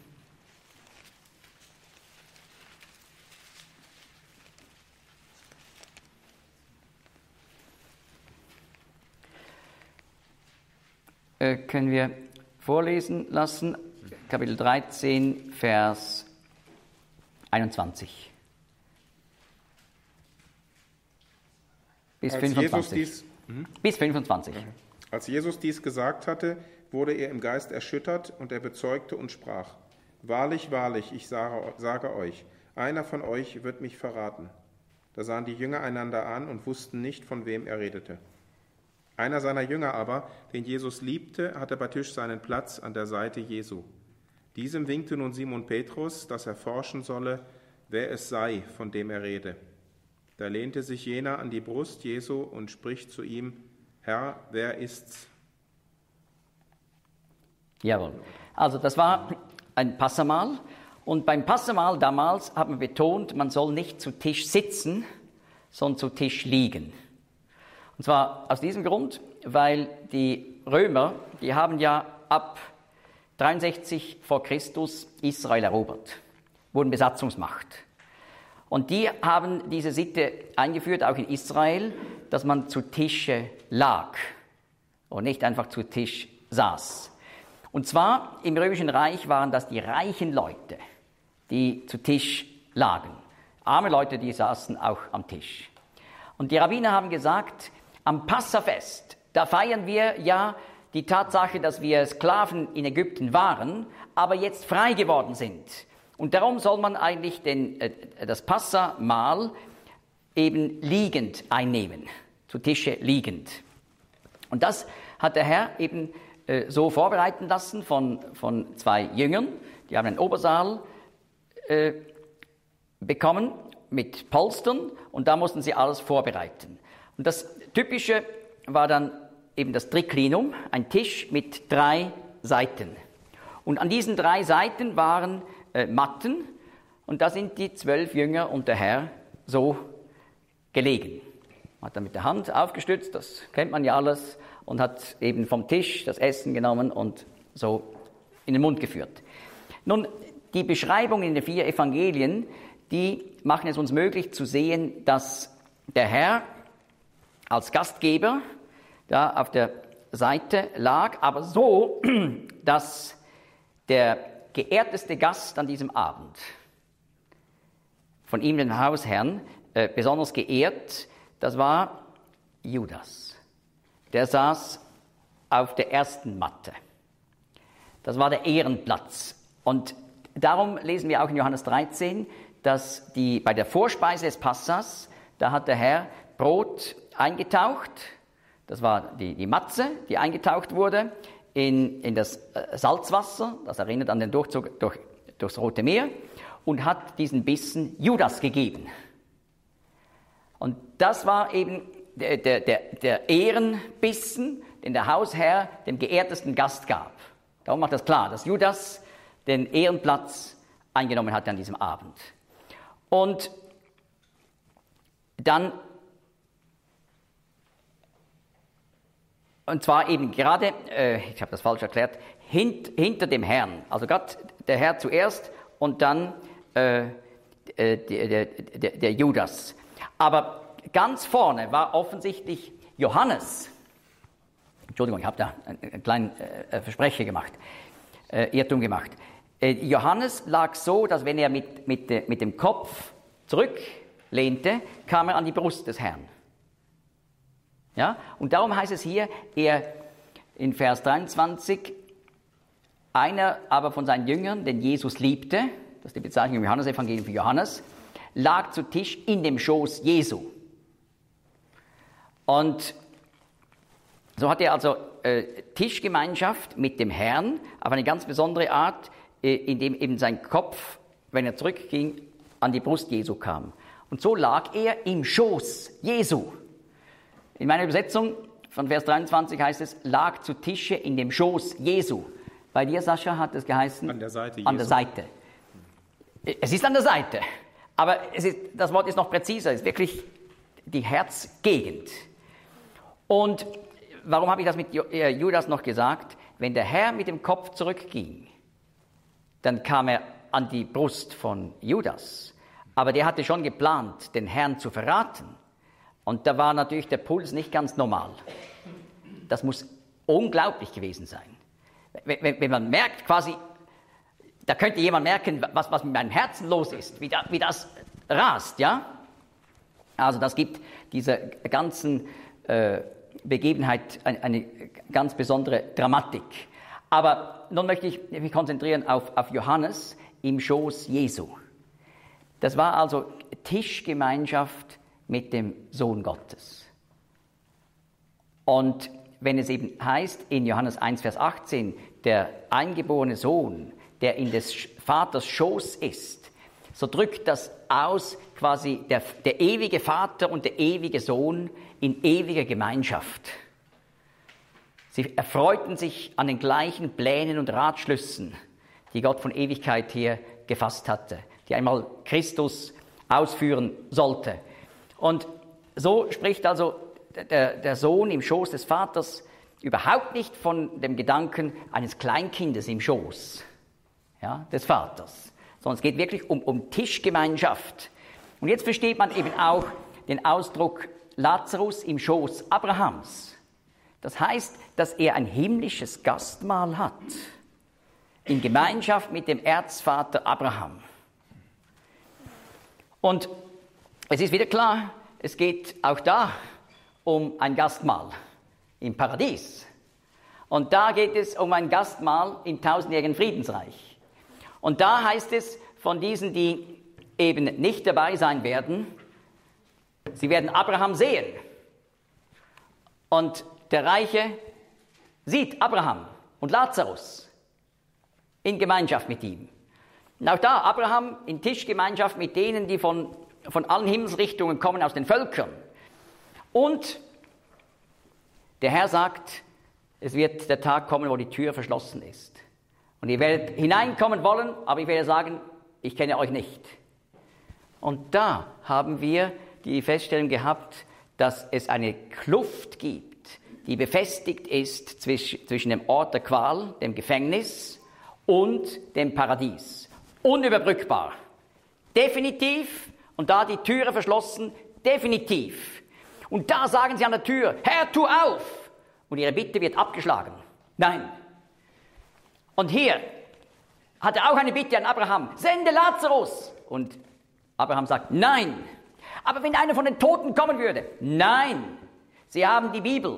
Können wir vorlesen lassen, Kapitel 13, Vers 21 bis 25. Bis 25. Als Jesus dies gesagt hatte, wurde er im Geist erschüttert und er bezeugte und sprach, wahrlich, wahrlich, ich sage euch, einer von euch wird mich verraten. Da sahen die Jünger einander an und wussten nicht, von wem er redete. Einer seiner Jünger aber, den Jesus liebte, hatte bei Tisch seinen Platz an der Seite Jesu. Diesem winkte nun Simon Petrus, dass er forschen solle, wer es sei, von dem er rede. Da lehnte sich jener an die Brust Jesu und spricht zu ihm, Herr, wer ist's? Jawohl. Also das war ein Passamahl. Und beim Passamahl damals haben wir betont, man soll nicht zu Tisch sitzen, sondern zu Tisch liegen. Und zwar aus diesem Grund, weil die Römer, die haben ja ab 63 vor Christus Israel erobert, wurden Besatzungsmacht. Und die haben diese Sitte eingeführt, auch in Israel, dass man zu Tische lag und nicht einfach zu Tisch saß. Und zwar im Römischen Reich waren das die reichen Leute, die zu Tisch lagen. Arme Leute, die saßen auch am Tisch. Und die Rabbiner haben gesagt, am Passafest, da feiern wir ja die Tatsache, dass wir Sklaven in Ägypten waren, aber jetzt frei geworden sind. Und darum soll man eigentlich das Passamahl eben liegend einnehmen, zu Tische liegend. Und das hat der Herr eben so vorbereiten lassen von 2 Jüngern. Die haben einen Obersaal bekommen mit Polstern und da mussten sie alles vorbereiten. Und das Typische war dann eben das Triclinum, ein Tisch mit 3 Seiten. Und an diesen 3 Seiten waren Matten und da sind die 12 Jünger und der Herr so gelegen. Man hat dann mit der Hand aufgestützt, das kennt man ja alles, und hat eben vom Tisch das Essen genommen und so in den Mund geführt. Nun, die Beschreibungen in den 4 Evangelien, die machen es uns möglich zu sehen, dass der Herr als Gastgeber da auf der Seite lag, aber so, dass der geehrteste Gast an diesem Abend, von ihm den Hausherrn, besonders geehrt, das war Judas. der saß auf der ersten Matte. Das war der Ehrenplatz. Und darum lesen wir auch in Johannes 13, dass bei der Vorspeise des Passas, da hat der Herr Brot eingetaucht, das war die Matze, die eingetaucht wurde, in das Salzwasser, das erinnert an den Durchzug durchs Rote Meer, und hat diesen Bissen Judas gegeben. Und das war eben der Ehrenbissen, den der Hausherr dem geehrtesten Gast gab. Darum macht das klar, dass Judas den Ehrenplatz eingenommen hatte an diesem Abend. Und dann, und zwar eben gerade, ich habe das falsch erklärt, hinter dem Herrn. Also Gott, der Herr zuerst und dann der Judas. Aber ganz vorne war offensichtlich Johannes. Entschuldigung, ich habe da einen kleinen Versprecher gemacht, Irrtum gemacht. Johannes lag so, dass wenn er mit dem Kopf zurücklehnte, kam er an die Brust des Herrn. Ja? Und darum heißt es hier, in Vers 23, einer aber von seinen Jüngern, den Jesus liebte, das ist die Bezeichnung im Johannesevangelium für Johannes, lag zu Tisch in dem Schoß Jesu. Und so hat er also Tischgemeinschaft mit dem Herrn auf eine ganz besondere Art, indem eben sein Kopf, wenn er zurückging, an die Brust Jesu kam. Und so lag er im Schoß Jesu. In meiner Übersetzung von Vers 23 heißt es, lag zu Tische in dem Schoß Jesu. Bei dir, Sascha, hat es geheißen? An der Seite Jesu. An der Seite. Es ist an der Seite, aber das Wort ist noch präziser, es ist wirklich die Herzgegend. Und warum habe ich das mit Judas noch gesagt? Wenn der Herr mit dem Kopf zurückging, dann kam er an die Brust von Judas. Aber der hatte schon geplant, den Herrn zu verraten. Und da war natürlich der Puls nicht ganz normal. Das muss unglaublich gewesen sein. Wenn man merkt quasi, da könnte jemand merken, was mit meinem Herzen los ist, wie das rast, ja? Also das gibt dieser ganzen Begebenheit eine ganz besondere Dramatik. Aber nun möchte ich mich konzentrieren auf Johannes im Schoß Jesu. Das war also Tischgemeinschaft mit dem Sohn Gottes. Und wenn es eben heißt in Johannes 1, Vers 18, der eingeborene Sohn, der in des Vaters Schoß ist, so drückt das aus quasi der ewige Vater und der ewige Sohn in ewiger Gemeinschaft. Sie erfreuten sich an den gleichen Plänen und Ratschlüssen, die Gott von Ewigkeit her gefasst hatte, die einmal Christus ausführen sollte. Und so spricht also der Sohn im Schoß des Vaters überhaupt nicht von dem Gedanken eines Kleinkindes im Schoß, ja, des Vaters, sondern es geht wirklich um Tischgemeinschaft. Und jetzt versteht man eben auch den Ausdruck Lazarus im Schoß Abrahams. Das heißt, dass er ein himmlisches Gastmahl hat, in Gemeinschaft mit dem Erzvater Abraham. Und es ist wieder klar, es geht auch da um ein Gastmahl im Paradies. Und da geht es um ein Gastmahl im tausendjährigen Friedensreich. Und da heißt es von diesen, die eben nicht dabei sein werden, sie werden Abraham sehen. Und der Reiche sieht Abraham und Lazarus in Gemeinschaft mit ihm. Und auch da Abraham in Tischgemeinschaft mit denen, die von allen Himmelsrichtungen kommen, aus den Völkern. Und der Herr sagt, es wird der Tag kommen, wo die Tür verschlossen ist. Und ihr werdet hineinkommen wollen, aber ich werde sagen, ich kenne euch nicht. Und da haben wir die Feststellung gehabt, dass es eine Kluft gibt, die befestigt ist zwischen dem Ort der Qual, dem Gefängnis, und dem Paradies. Unüberbrückbar. Definitiv. Und da die Türe verschlossen, definitiv. Und da sagen sie an der Tür, Herr, tu auf! Und ihre Bitte wird abgeschlagen. Nein. Und hier hat er auch eine Bitte an Abraham, sende Lazarus! Und Abraham sagt, nein. Aber wenn einer von den Toten kommen würde, nein. Sie haben die Bibel.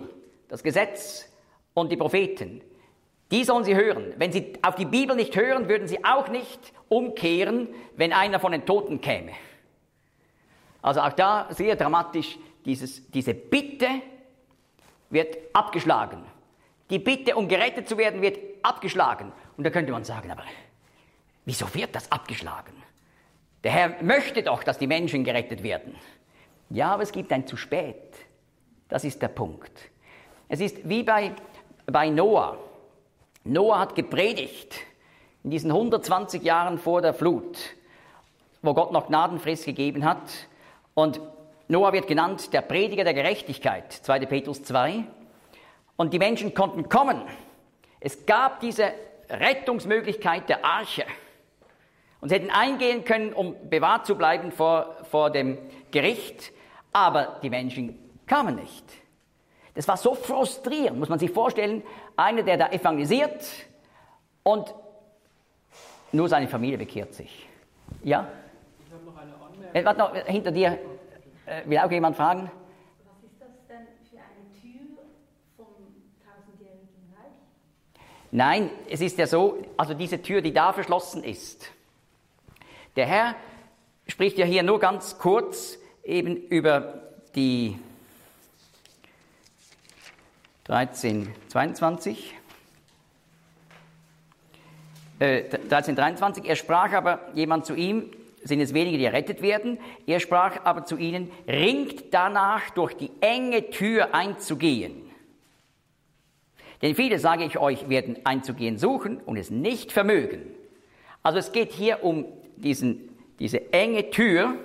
das Gesetz und die Propheten. Die sollen sie hören. Wenn sie auf die Bibel nicht hören, würden sie auch nicht umkehren, wenn einer von den Toten käme. Also auch da sehr dramatisch, diese Bitte wird abgeschlagen. Die Bitte, um gerettet zu werden, wird abgeschlagen. Und da könnte man sagen, aber wieso wird das abgeschlagen? Der Herr möchte doch, dass die Menschen gerettet werden. Ja, aber es gibt ein zu spät. Das ist der Punkt. Es ist wie bei Noah. Noah hat gepredigt in diesen 120 Jahren vor der Flut, wo Gott noch Gnadenfrist gegeben hat. Und Noah wird genannt der Prediger der Gerechtigkeit, 2. Petrus 2. Und die Menschen konnten kommen. Es gab diese Rettungsmöglichkeit der Arche. Und sie hätten eingehen können, um bewahrt zu bleiben vor dem Gericht. Aber die Menschen kamen nicht. Das war so frustrierend, muss man sich vorstellen. Einer, der da evangelisiert und nur seine Familie bekehrt sich. Ja? Ich habe noch eine Anmerkung. Warte noch, hinter dir will auch jemand fragen? Was ist das denn für eine Tür vom 1000-jährigen Reich? Nein, es ist ja so, also diese Tür, die da verschlossen ist. Der Herr spricht ja hier nur ganz kurz eben über die 1323. Er sprach aber jemand zu ihm, sind es wenige, die errettet werden. Er sprach aber zu ihnen, ringt danach, durch die enge Tür einzugehen. Denn viele, sage ich euch, werden einzugehen suchen und es nicht vermögen. Also es geht hier um diese enge Tür.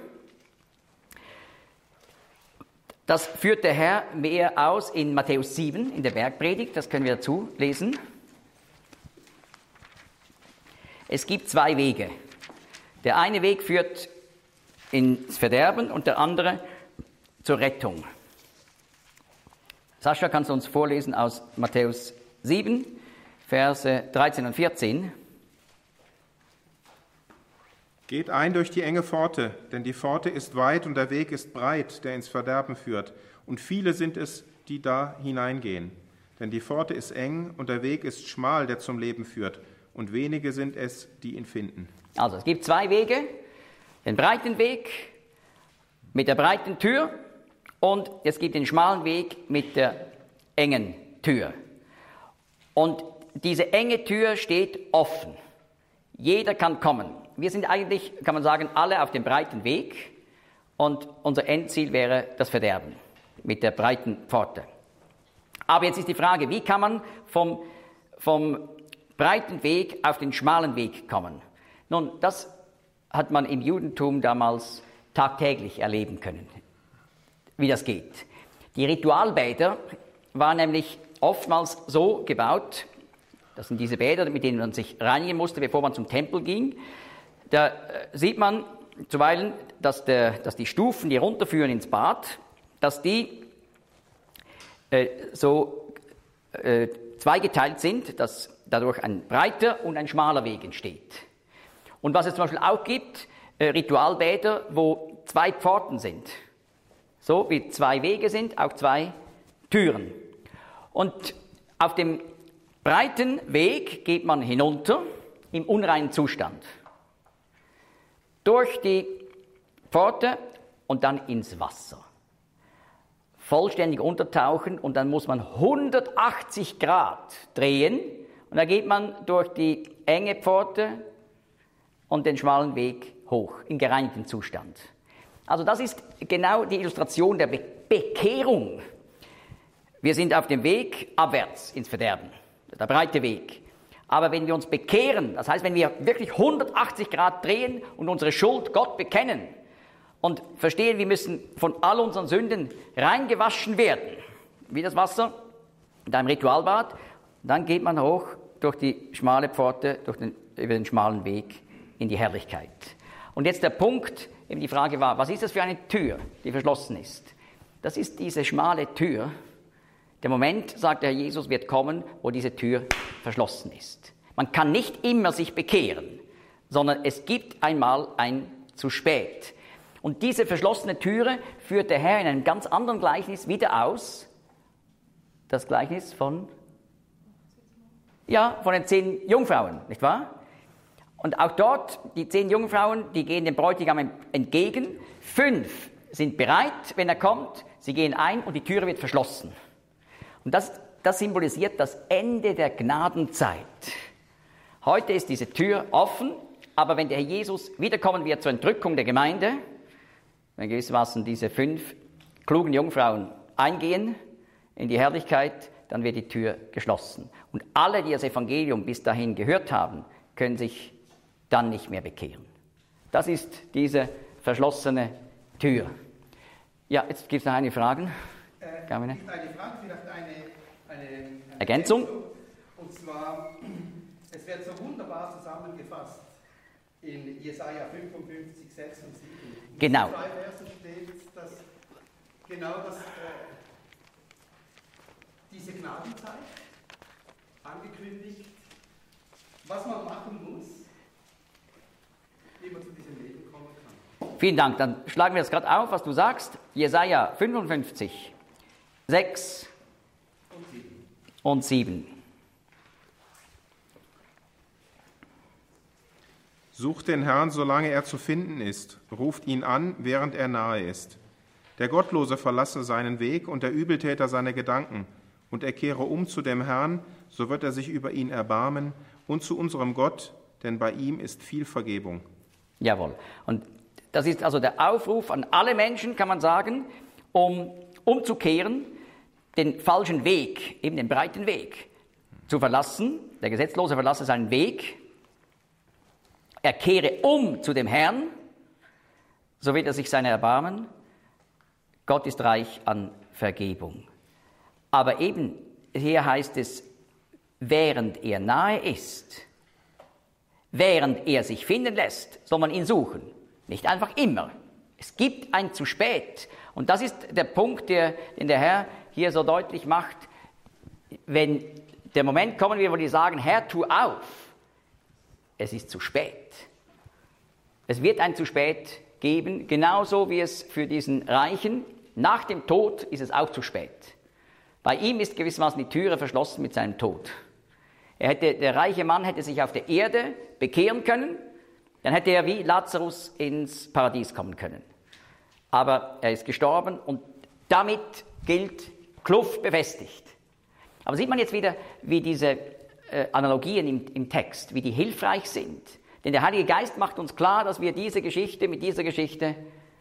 Das führt der Herr mehr aus in Matthäus 7, in der Bergpredigt. Das können wir dazu lesen. Es gibt zwei Wege. Der eine Weg führt ins Verderben und der andere zur Rettung. Sascha, kannst du uns vorlesen aus Matthäus 7, Verse 13 und 14? Geht ein durch die enge Pforte, denn die Pforte ist weit und der Weg ist breit, der ins Verderben führt. Und viele sind es, die da hineingehen. Denn die Pforte ist eng und der Weg ist schmal, der zum Leben führt. Und wenige sind es, die ihn finden. Also es gibt zwei Wege. Den breiten Weg mit der breiten Tür und es gibt den schmalen Weg mit der engen Tür. Und diese enge Tür steht offen. Jeder kann kommen. Wir sind eigentlich, kann man sagen, alle auf dem breiten Weg und unser Endziel wäre das Verderben mit der breiten Pforte. Aber jetzt ist die Frage, wie kann man vom breiten Weg auf den schmalen Weg kommen? Nun, das hat man im Judentum damals tagtäglich erleben können, wie das geht. Die Ritualbäder waren nämlich oftmals so gebaut, das sind diese Bäder, mit denen man sich reinigen musste, bevor man zum Tempel ging. Da sieht man zuweilen, dass die Stufen, die runterführen ins Bad, dass die zweigeteilt sind, dass dadurch ein breiter und ein schmaler Weg entsteht. Und was es zum Beispiel auch gibt, Ritualbäder, wo zwei Pforten sind. So wie zwei Wege sind, auch zwei Türen. Und auf dem breiten Weg geht man hinunter im unreinen Zustand. Durch die Pforte und dann ins Wasser. Vollständig untertauchen und dann muss man 180 Grad drehen und da geht man durch die enge Pforte und den schmalen Weg hoch, in gereinigten Zustand. Also das ist genau die Illustration der Bekehrung. Wir sind auf dem Weg abwärts ins Verderben, der breite Weg. Aber wenn wir uns bekehren, das heißt, wenn wir wirklich 180 Grad drehen und unsere Schuld Gott bekennen und verstehen, wir müssen von all unseren Sünden reingewaschen werden, wie das Wasser in einem Ritualbad, dann geht man hoch durch die schmale Pforte, über den schmalen Weg in die Herrlichkeit. Und jetzt der Punkt, eben die Frage war, was ist das für eine Tür, die verschlossen ist? Das ist diese schmale Tür. Der Moment, sagt der Herr Jesus, wird kommen, wo diese Tür verschlossen ist. Man kann nicht immer sich bekehren, sondern es gibt einmal ein zu spät. Und diese verschlossene Türe führt der Herr in einem ganz anderen Gleichnis wieder aus. das Gleichnis von den 10 Jungfrauen, nicht wahr? Und auch dort, die 10 Jungfrauen, die gehen dem Bräutigam entgegen. 5 sind bereit, wenn er kommt. Sie gehen ein und die Türe wird verschlossen. Und das symbolisiert das Ende der Gnadenzeit. Heute ist diese Tür offen, aber wenn der Herr Jesus wiederkommen wird zur Entrückung der Gemeinde, wenn gewissermaßen diese 5 klugen Jungfrauen eingehen in die Herrlichkeit, dann wird die Tür geschlossen. Und alle, die das Evangelium bis dahin gehört haben, können sich dann nicht mehr bekehren. Das ist diese verschlossene Tür. Ja, jetzt gibt es noch eine Frage. Gibt eine Frage, vielleicht eine Ergänzung? Und zwar, es wird so wunderbar zusammengefasst in Jesaja 55, 6 und 7. Genau. In 2 Versen steht, dass diese Gnadenzeit angekündigt, was man machen muss, wie man zu diesem Leben kommen kann. Vielen Dank. Dann schlagen wir das gerade auf, was du sagst. Jesaja 55, 6 und 7. Sucht den Herrn, solange er zu finden ist. Ruft ihn an, während er nahe ist. Der Gottlose verlasse seinen Weg und der Übeltäter seine Gedanken. Und er kehre um zu dem Herrn, so wird er sich über ihn erbarmen. Und zu unserem Gott, denn bei ihm ist viel Vergebung. Jawohl. Und das ist also der Aufruf an alle Menschen, kann man sagen, um umzukehren, den falschen Weg, eben den breiten Weg, zu verlassen. Der Gesetzlose verlasse seinen Weg. Er kehre um zu dem Herrn, so wird er sich seiner erbarmen. Gott ist reich an Vergebung. Aber eben hier heißt es, während er nahe ist, während er sich finden lässt, soll man ihn suchen. Nicht einfach immer. Es gibt ein zu spät. Und das ist der Punkt, den der Herr hier so deutlich macht. Wenn der Moment kommen wird, wo die sagen, Herr, tu auf, es ist zu spät. Es wird ein zu spät geben, genauso wie es für diesen Reichen, nach dem Tod ist es auch zu spät. Bei ihm ist gewissermaßen die Türe verschlossen mit seinem Tod. Der reiche Mann hätte sich auf der Erde bekehren können, dann hätte er wie Lazarus ins Paradies kommen können. Aber er ist gestorben und damit gilt Kluft befestigt. Aber sieht man jetzt wieder, wie diese Analogien im Text, wie die hilfreich sind. Denn der Heilige Geist macht uns klar, dass wir diese Geschichte mit dieser Geschichte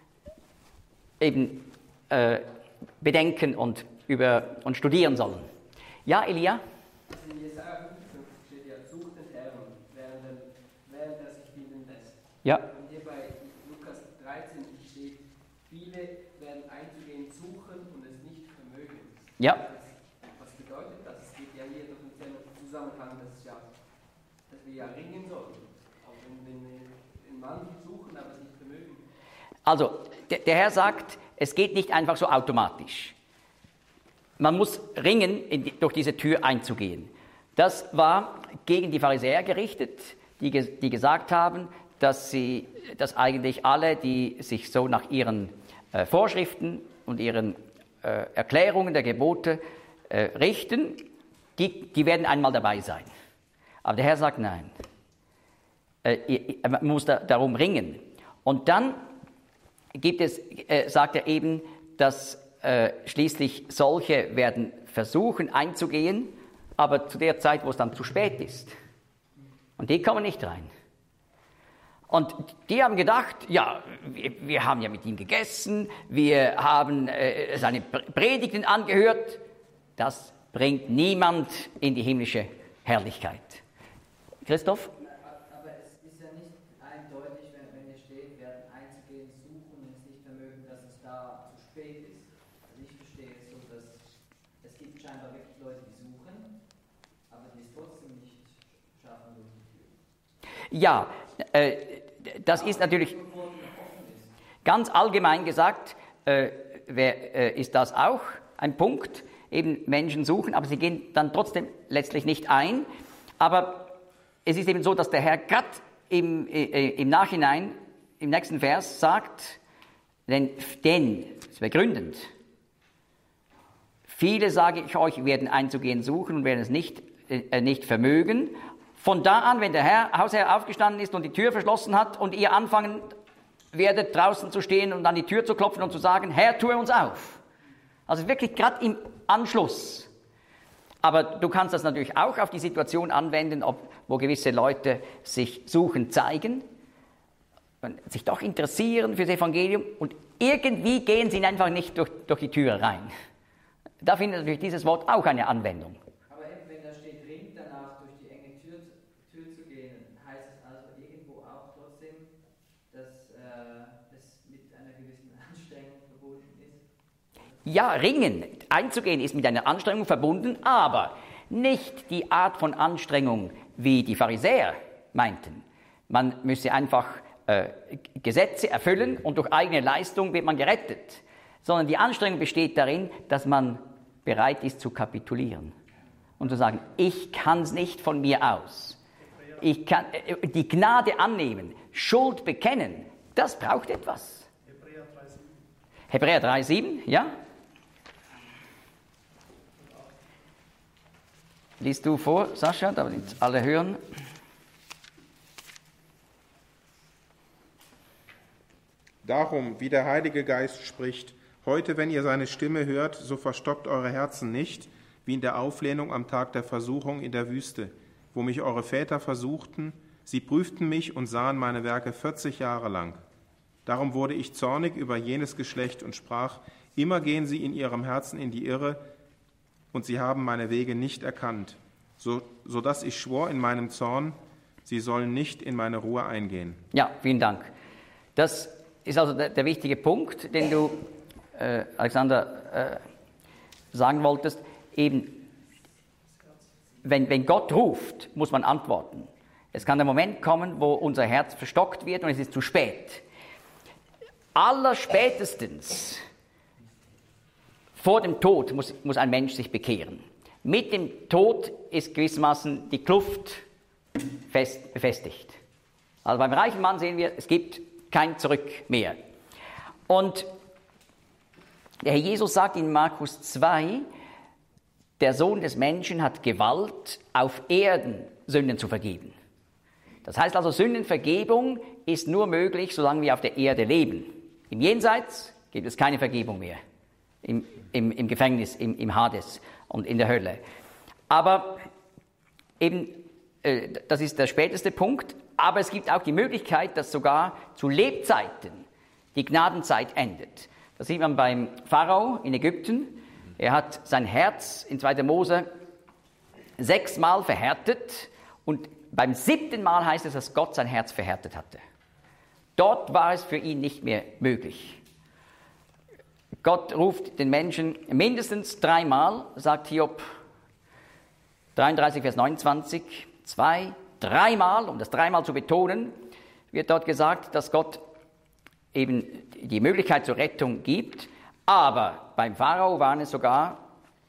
eben bedenken und studieren sollen. Ja, Elia? In Jesaja 55 steht ja, sucht den Herrn, während er sich finden lässt. Ja. Und hier bei Lukas 13 steht, viele werden einzugehen suchen und es nicht vermögen. Ja. Was bedeutet das? Es geht ja hier durch den Zusammenhang, dass wir ja ringen sollen. Auch wenn wir manchen suchen, aber es nicht vermögen. Also, der Herr sagt, es geht nicht einfach so automatisch. Man muss ringen, durch diese Tür einzugehen. Das war gegen die Pharisäer gerichtet, die gesagt haben, dass eigentlich alle, die sich so nach ihren Vorschriften und ihren Erklärungen der Gebote richten, die werden einmal dabei sein. Aber der Herr sagt, nein. Man muss darum ringen. Und dann sagt er eben, dass schließlich solche werden versuchen einzugehen, aber zu der Zeit, wo es dann zu spät ist. Und die kommen nicht rein. Und die haben gedacht, ja, wir haben ja mit ihm gegessen, wir haben seine Predigten angehört. Das bringt niemand in die himmlische Herrlichkeit. Christoph? Aber es ist ja nicht eindeutig, wenn hier steht, werden einzugehen, suchen und es nicht vermögen, dass es da zu spät ist. Also ich verstehe es so, dass es gibt scheinbar wirklich Leute, die suchen, aber die es trotzdem nicht schaffen durch die Tür. Ja, das ist natürlich ganz allgemein gesagt, ist das auch ein Punkt, eben Menschen suchen, aber sie gehen dann trotzdem letztlich nicht ein. Aber es ist eben so, dass der Herr gerade im Nachhinein, im nächsten Vers sagt, denn, das ist begründend, Viele, sage ich euch, werden einzugehen suchen und werden es nicht vermögen. Von da an, wenn der Hausherr aufgestanden ist und die Tür verschlossen hat und ihr anfangen werdet, draußen zu stehen und an die Tür zu klopfen und zu sagen, Herr, tue uns auf. Also wirklich gerade im Anschluss. Aber du kannst das natürlich auch auf die Situation anwenden, wo gewisse Leute sich suchend zeigen, sich doch interessieren für das Evangelium und irgendwie gehen sie einfach nicht durch die Tür rein. Da findet natürlich dieses Wort auch eine Anwendung. Aber eben, wenn da steht, dringend danach durch die enge Tür zu gehen, heißt es also irgendwo auch trotzdem, dass es mit einer gewissen Anstrengung verbunden ist? Ja, ringen, einzugehen ist mit einer Anstrengung verbunden, aber nicht die Art von Anstrengung, wie die Pharisäer meinten. Man müsse einfach Gesetze erfüllen und durch eigene Leistung wird man gerettet. Sondern die Anstrengung besteht darin, dass man bereit ist zu kapitulieren und zu sagen, ich kann es nicht von mir aus. Ich kann die Gnade annehmen, Schuld bekennen, das braucht etwas. Hebräer 3,7, ja? Liest du vor, Sascha, damit alle hören. Darum, wie der Heilige Geist spricht, heute, wenn ihr seine Stimme hört, so verstockt eure Herzen nicht, wie in der Auflehnung am Tag der Versuchung in der Wüste, wo mich eure Väter versuchten, sie prüften mich und sahen meine Werke 40 Jahre lang. Darum wurde ich zornig über jenes Geschlecht und sprach, immer gehen sie in ihrem Herzen in die Irre, und sie haben meine Wege nicht erkannt, so dass ich schwor in meinem Zorn, sie sollen nicht in meine Ruhe eingehen. Ja, vielen Dank. Das ist also der wichtige Punkt, den du, Alexander, sagen wolltest. Eben, wenn Gott ruft, muss man antworten. Es kann der Moment kommen, wo unser Herz verstockt wird und es ist zu spät. Allerspätestens vor dem Tod muss ein Mensch sich bekehren. Mit dem Tod ist gewissermaßen die Kluft befestigt. Also beim reichen Mann sehen wir, es gibt kein Zurück mehr. Und der Herr Jesus sagt in Markus 2, der Sohn des Menschen hat Gewalt, auf Erden Sünden zu vergeben. Das heißt also, Sündenvergebung ist nur möglich, solange wir auf der Erde leben. Im Jenseits gibt es keine Vergebung mehr. Im Gefängnis, im Hades und in der Hölle. Aber eben, das ist der späteste Punkt, aber es gibt auch die Möglichkeit, dass sogar zu Lebzeiten die Gnadenzeit endet. Das sieht man beim Pharao in Ägypten. Er hat sein Herz in 2. Mose 6-mal verhärtet und beim 7. Mal heißt es, dass Gott sein Herz verhärtet hatte. Dort war es für ihn nicht mehr möglich. Gott ruft den Menschen mindestens 3-mal, sagt Hiob 33, Vers 29, 3-mal, um das 3-mal zu betonen, wird dort gesagt, dass Gott eben die Möglichkeit zur Rettung gibt, aber beim Pharao waren es sogar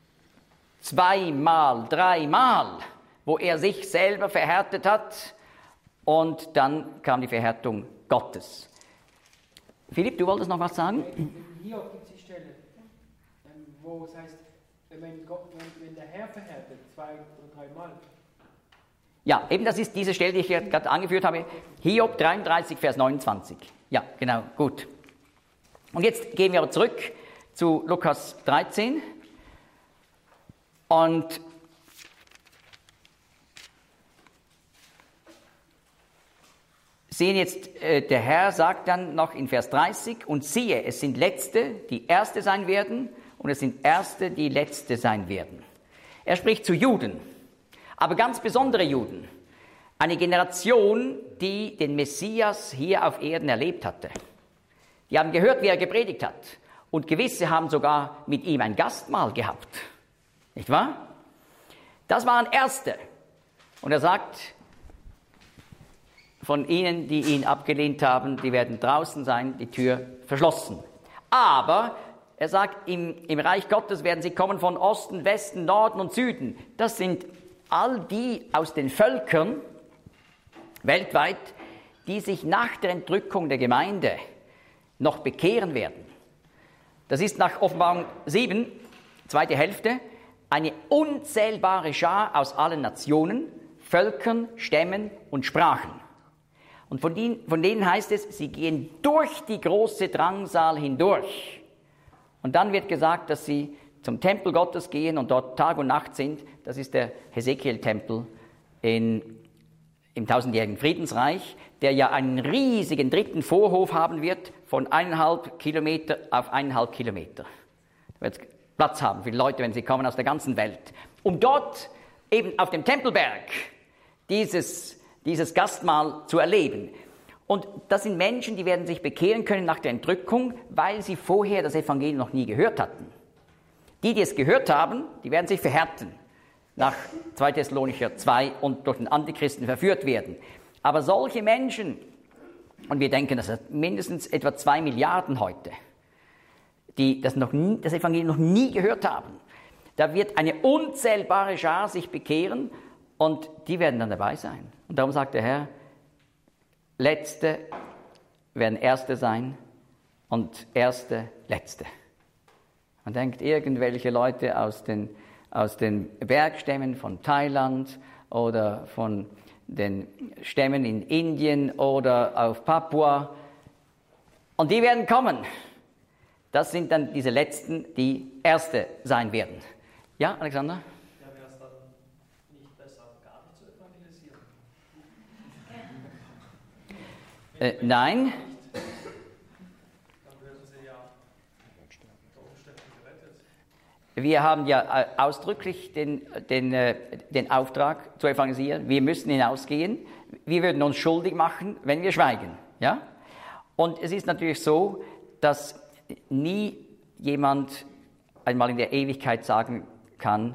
2-mal, 3-mal, wo er sich selber verhärtet hat und dann kam die Verhärtung Gottes. Philipp, du wolltest noch was sagen? Hiob gibt es die Stelle, wo es heißt, wenn der Herr verhärtet, 2 oder 3-mal. Ja, eben das ist diese Stelle, die ich gerade angeführt habe. Hiob 33, Vers 29. Ja, genau, gut. Und jetzt gehen wir aber zurück zu Lukas 13. Und sehen jetzt, der Herr sagt dann noch in Vers 30, und siehe, es sind Letzte, die Erste sein werden, und es sind Erste, die Letzte sein werden. Er spricht zu Juden, aber ganz besondere Juden. Eine Generation, die den Messias hier auf Erden erlebt hatte. Die haben gehört, wie er gepredigt hat. Und gewisse haben sogar mit ihm ein Gastmahl gehabt. Nicht wahr? Das waren Erste. Und er sagt, von ihnen, die ihn abgelehnt haben, die werden draußen sein, die Tür verschlossen. Aber er sagt, im Reich Gottes werden sie kommen von Osten, Westen, Norden und Süden. Das sind all die aus den Völkern weltweit, die sich nach der Entrückung der Gemeinde noch bekehren werden. Das ist nach Offenbarung 7 zweite Hälfte, eine unzählbare Schar aus allen Nationen, Völkern, Stämmen und Sprachen. Und von denen heißt es, sie gehen durch die große Drangsal hindurch. Und dann wird gesagt, dass sie zum Tempel Gottes gehen und dort Tag und Nacht sind. Das ist der Hesekiel-Tempel im 1000-jährigen Friedensreich, der ja einen riesigen dritten Vorhof haben wird von 1,5 Kilometer auf 1,5 Kilometer. Da wird es Platz haben für die Leute, wenn sie kommen aus der ganzen Welt. Um dort eben auf dem Tempelberg dieses Gastmahl zu erleben. Und das sind Menschen, die werden sich bekehren können nach der Entrückung, weil sie vorher das Evangelium noch nie gehört hatten. Die es gehört haben, die werden sich verhärten nach 2. Thessalonicher 2 und durch den Antichristen verführt werden. Aber solche Menschen, und wir denken, das sind mindestens etwa 2 Milliarden heute, die das Evangelium noch nie gehört haben, da wird eine unzählbare Schar sich bekehren und die werden dann dabei sein. Und darum sagt der Herr, Letzte werden Erste sein und Erste Letzte. Man denkt, irgendwelche Leute aus den Bergstämmen von Thailand oder von den Stämmen in Indien oder auf Papua. Und die werden kommen. Das sind dann diese Letzten, die Erste sein werden. Ja, Alexander? Ja, wäre es dann nicht besser, gar nicht zu evangelisieren? Nein. Dann würden sie ja unter Umständen gerettet. Wir haben ja ausdrücklich den Auftrag zu evangelisieren. Wir müssen hinausgehen. Wir würden uns schuldig machen, wenn wir schweigen. Ja? Und es ist natürlich so, dass nie jemand einmal in der Ewigkeit sagen kann,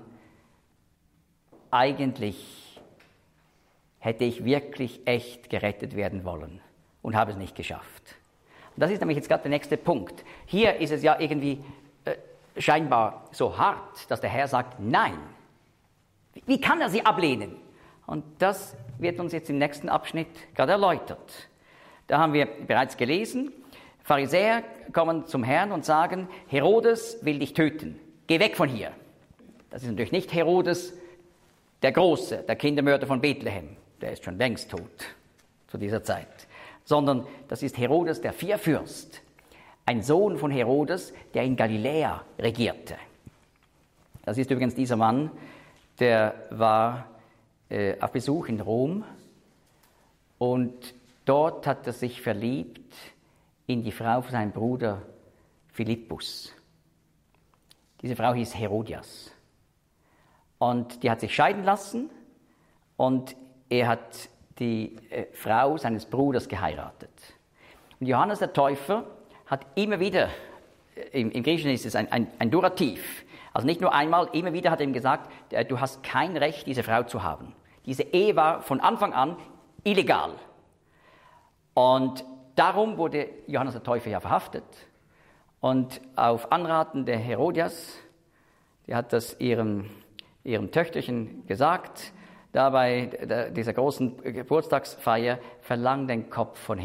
eigentlich hätte ich wirklich echt gerettet werden wollen und habe es nicht geschafft. Und das ist nämlich jetzt gerade der nächste Punkt. Hier ist es ja irgendwie scheinbar so hart, dass der Herr sagt, nein. Wie kann er sie ablehnen? Und das wird uns jetzt im nächsten Abschnitt gerade erläutert. Da haben wir bereits gelesen, Pharisäer kommen zum Herrn und sagen, Herodes will dich töten, geh weg von hier. Das ist natürlich nicht Herodes der Große, der Kindermörder von Bethlehem, der ist schon längst tot zu dieser Zeit, sondern das ist Herodes der Vierfürst, ein Sohn von Herodes, der in Galiläa regierte. Das ist übrigens dieser Mann, der war auf Besuch in Rom und dort hat er sich verliebt in die Frau von seinem Bruder Philippus. Diese Frau hieß Herodias. Und die hat sich scheiden lassen und er hat die Frau seines Bruders geheiratet. Und Johannes der Täufer hat immer wieder, im Griechischen ist es ein Durativ, also nicht nur einmal, immer wieder hat er ihm gesagt, du hast kein Recht, diese Frau zu haben. Diese Ehe war von Anfang an illegal. Und darum wurde Johannes der Täufer ja verhaftet. Und auf Anraten der Herodias, die hat das ihrem Töchterchen gesagt, da bei dieser großen Geburtstagsfeier, verlang den Kopf von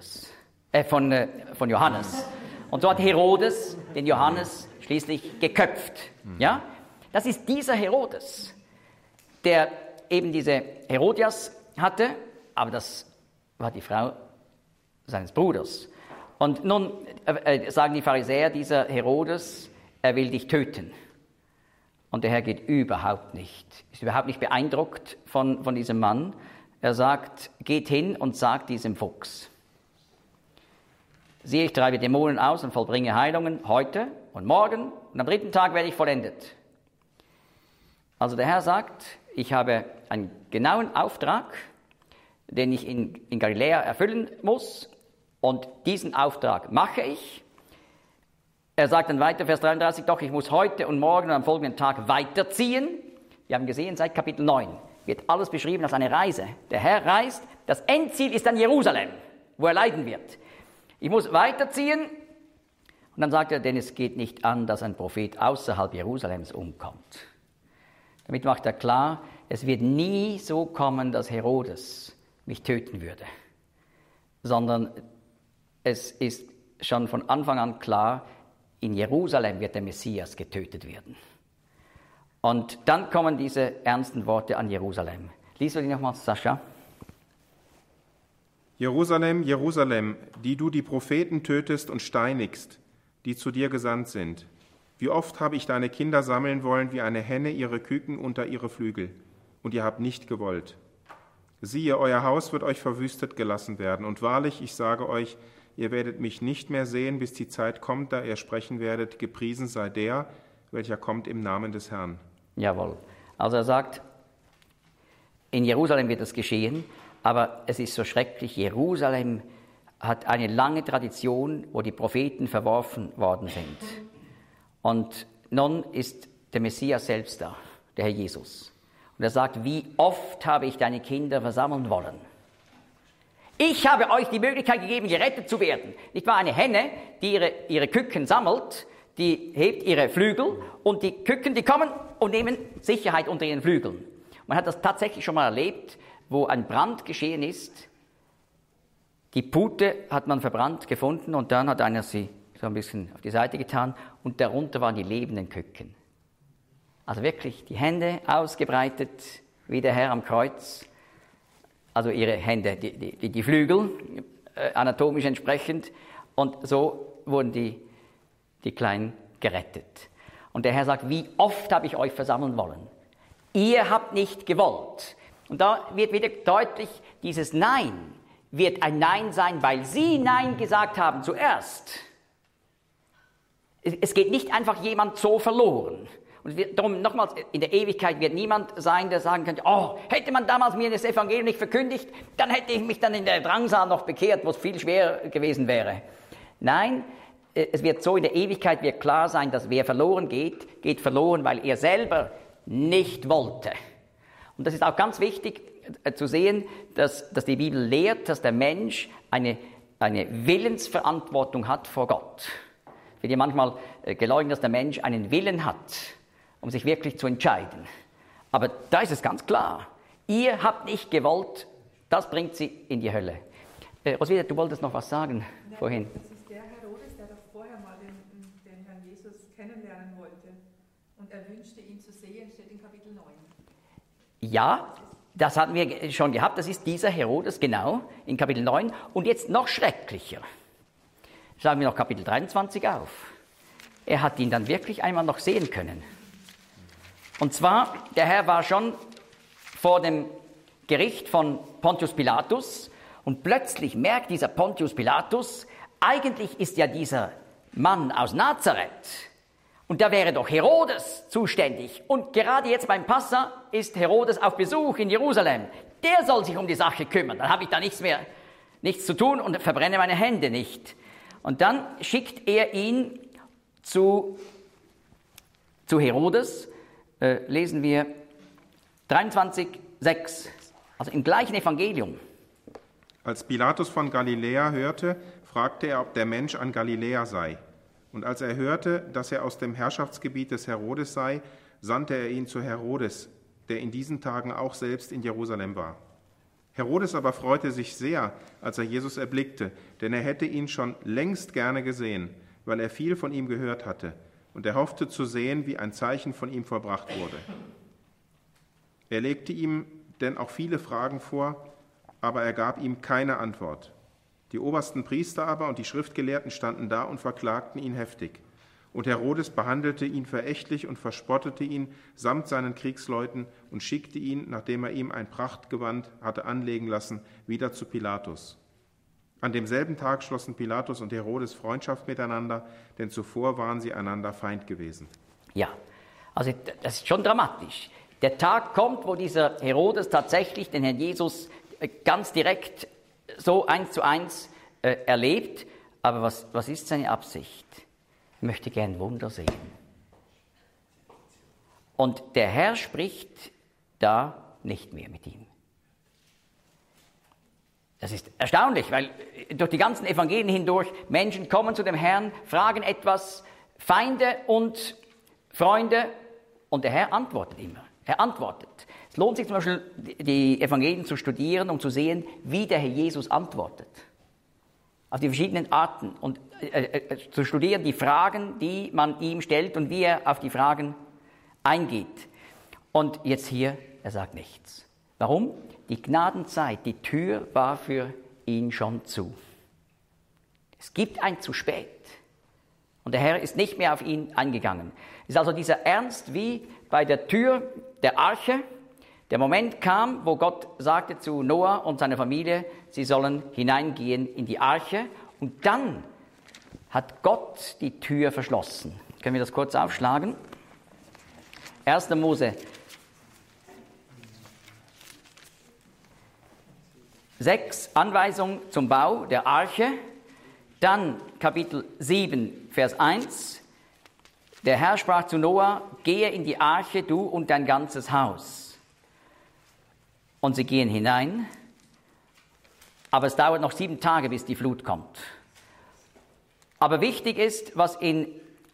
von Johannes. Und so hat Herodes den Johannes schließlich geköpft. Ja? Das ist dieser Herodes, der eben diese Herodias hatte, aber das war die Frau seines Bruders. Und nun sagen die Pharisäer, dieser Herodes, er will dich töten. Und der Herr geht überhaupt nicht, ist überhaupt nicht beeindruckt von diesem Mann. Er sagt, geht hin und sagt diesem Fuchs, siehe, ich treibe Dämonen aus und vollbringe Heilungen heute und morgen und am 3. Tag werde ich vollendet. Also der Herr sagt, ich habe einen genauen Auftrag, den ich in Galiläa erfüllen muss und diesen Auftrag mache ich. Er sagt dann weiter, Vers 33, doch ich muss heute und morgen und am folgenden Tag weiterziehen. Wir haben gesehen, seit Kapitel 9 wird alles beschrieben als eine Reise. Der Herr reist, das Endziel ist dann Jerusalem, wo er leiden wird. Ich muss weiterziehen. Und dann sagt er, denn es geht nicht an, dass ein Prophet außerhalb Jerusalems umkommt. Damit macht er klar, es wird nie so kommen, dass Herodes mich töten würde, sondern es ist schon von Anfang an klar, in Jerusalem wird der Messias getötet werden. Und dann kommen diese ernsten Worte an Jerusalem. Lies du die nochmal, Sascha? Jerusalem, Jerusalem, die du die Propheten tötest und steinigst, die zu dir gesandt sind. Wie oft habe ich deine Kinder sammeln wollen, wie eine Henne ihre Küken unter ihre Flügel, und ihr habt nicht gewollt. Siehe, euer Haus wird euch verwüstet gelassen werden, und wahrlich, ich sage euch, ihr werdet mich nicht mehr sehen, bis die Zeit kommt, da ihr sprechen werdet, gepriesen sei der, welcher kommt im Namen des Herrn. Jawohl. Also er sagt, in Jerusalem wird es geschehen, aber es ist so schrecklich. Jerusalem hat eine lange Tradition, wo die Propheten verworfen worden sind. Und nun ist der Messias selbst da, der Herr Jesus. Und er sagt, wie oft habe ich deine Kinder versammeln wollen. Ich habe euch die Möglichkeit gegeben, gerettet zu werden. Nicht wahr? Eine Henne, die ihre Küken sammelt, die hebt ihre Flügel und die Küken, die kommen und nehmen Sicherheit unter ihren Flügeln. Man hat das tatsächlich schon mal erlebt, wo ein Brand geschehen ist. Die Pute hat man verbrannt gefunden und dann hat einer sie so ein bisschen auf die Seite getan und darunter waren die lebenden Küken. Also wirklich die Hände ausgebreitet, wie der Herr am Kreuz. Also ihre Hände, die Flügel, anatomisch entsprechend. Und so wurden die Kleinen gerettet. Und der Herr sagt, wie oft habe ich euch versammeln wollen? Ihr habt nicht gewollt. Und da wird wieder deutlich, dieses Nein wird ein Nein sein, weil sie Nein gesagt haben zuerst. Es geht nicht einfach jemand so verloren. Und darum nochmals, in der Ewigkeit wird niemand sein, der sagen könnte, oh, hätte man damals mir das Evangelium nicht verkündigt, dann hätte ich mich dann in der Drangsal noch bekehrt, wo es viel schwerer gewesen wäre. Nein, es wird so, in der Ewigkeit wird klar sein, dass wer verloren geht, geht verloren, weil er selber nicht wollte. Und das ist auch ganz wichtig zu sehen, dass die Bibel lehrt, dass der Mensch eine Willensverantwortung hat vor Gott. Es wird ja manchmal geleugnet, dass der Mensch einen Willen hat, um sich wirklich zu entscheiden. Aber da ist es ganz klar. Ihr habt nicht gewollt, das bringt sie in die Hölle. Roswitha, du wolltest noch was sagen vorhin. Das ist der Herodes, der doch vorher mal den Herrn Jesus kennenlernen wollte. Und er wünschte, ihn zu sehen, steht in Kapitel 9. Ja, das hatten wir schon gehabt. Das ist dieser Herodes, genau, in Kapitel 9. Und jetzt noch schrecklicher. Schlagen wir noch Kapitel 23 auf. Er hat ihn dann wirklich einmal noch sehen können. Und zwar, der Herr war schon vor dem Gericht von Pontius Pilatus und plötzlich merkt dieser Pontius Pilatus, eigentlich ist ja dieser Mann aus Nazareth und da wäre doch Herodes zuständig. Und gerade jetzt beim Passa ist Herodes auf Besuch in Jerusalem. Der soll sich um die Sache kümmern. Dann habe ich da nichts zu tun und verbrenne meine Hände nicht. Und dann schickt er ihn zu Herodes. Lesen wir 23,6, also im gleichen Evangelium. Als Pilatus von Galiläa hörte, fragte er, ob der Mensch an Galiläa sei. Und als er hörte, dass er aus dem Herrschaftsgebiet des Herodes sei, sandte er ihn zu Herodes, der in diesen Tagen auch selbst in Jerusalem war. Herodes aber freute sich sehr, als er Jesus erblickte, denn er hätte ihn schon längst gerne gesehen, weil er viel von ihm gehört hatte. Und er hoffte zu sehen, wie ein Zeichen von ihm vollbracht wurde. Er legte ihm denn auch viele Fragen vor, aber er gab ihm keine Antwort. Die obersten Priester aber und die Schriftgelehrten standen da und verklagten ihn heftig. Und Herodes behandelte ihn verächtlich und verspottete ihn samt seinen Kriegsleuten und schickte ihn, nachdem er ihm ein Prachtgewand hatte anlegen lassen, wieder zu Pilatus. An demselben Tag schlossen Pilatus und Herodes Freundschaft miteinander, denn zuvor waren sie einander Feind gewesen. Ja, also das ist schon dramatisch. Der Tag kommt, wo dieser Herodes tatsächlich den Herrn Jesus ganz direkt so 1:1 erlebt. Aber was ist seine Absicht? Er möchte gern Wunder sehen. Und der Herr spricht da nicht mehr mit ihm. Das ist erstaunlich, weil durch die ganzen Evangelien hindurch Menschen kommen zu dem Herrn, fragen etwas, Feinde und Freunde, und der Herr antwortet immer. Er antwortet. Es lohnt sich zum Beispiel, die Evangelien zu studieren, um zu sehen, wie der Herr Jesus antwortet. Auf die verschiedenen Arten und zu studieren die Fragen, die man ihm stellt und wie er auf die Fragen eingeht. Und jetzt hier, er sagt nichts. Warum? Die Gnadenzeit, die Tür war für ihn schon zu. Es gibt ein zu spät. Und der Herr ist nicht mehr auf ihn eingegangen. Es ist also dieser Ernst wie bei der Tür der Arche. Der Moment kam, wo Gott sagte zu Noah und seiner Familie, sie sollen hineingehen in die Arche. Und dann hat Gott die Tür verschlossen. Können wir das kurz aufschlagen? 1. Mose 6, Anweisung zum Bau der Arche. Dann Kapitel 7, Vers 1. Der Herr sprach zu Noah, gehe in die Arche, du und dein ganzes Haus. Und sie gehen hinein. Aber es dauert noch 7 Tage, bis die Flut kommt. Aber wichtig ist, was in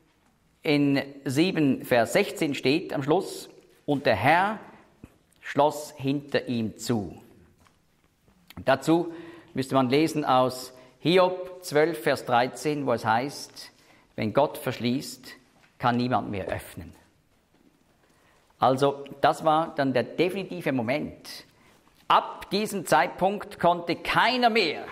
7, Vers 16 steht am Schluss. Und der Herr schloss hinter ihm zu. Und dazu müsste man lesen aus Hiob 12, Vers 13, wo es heißt, wenn Gott verschließt, kann niemand mehr öffnen. Also das war dann der definitive Moment. Ab diesem Zeitpunkt konnte keiner mehr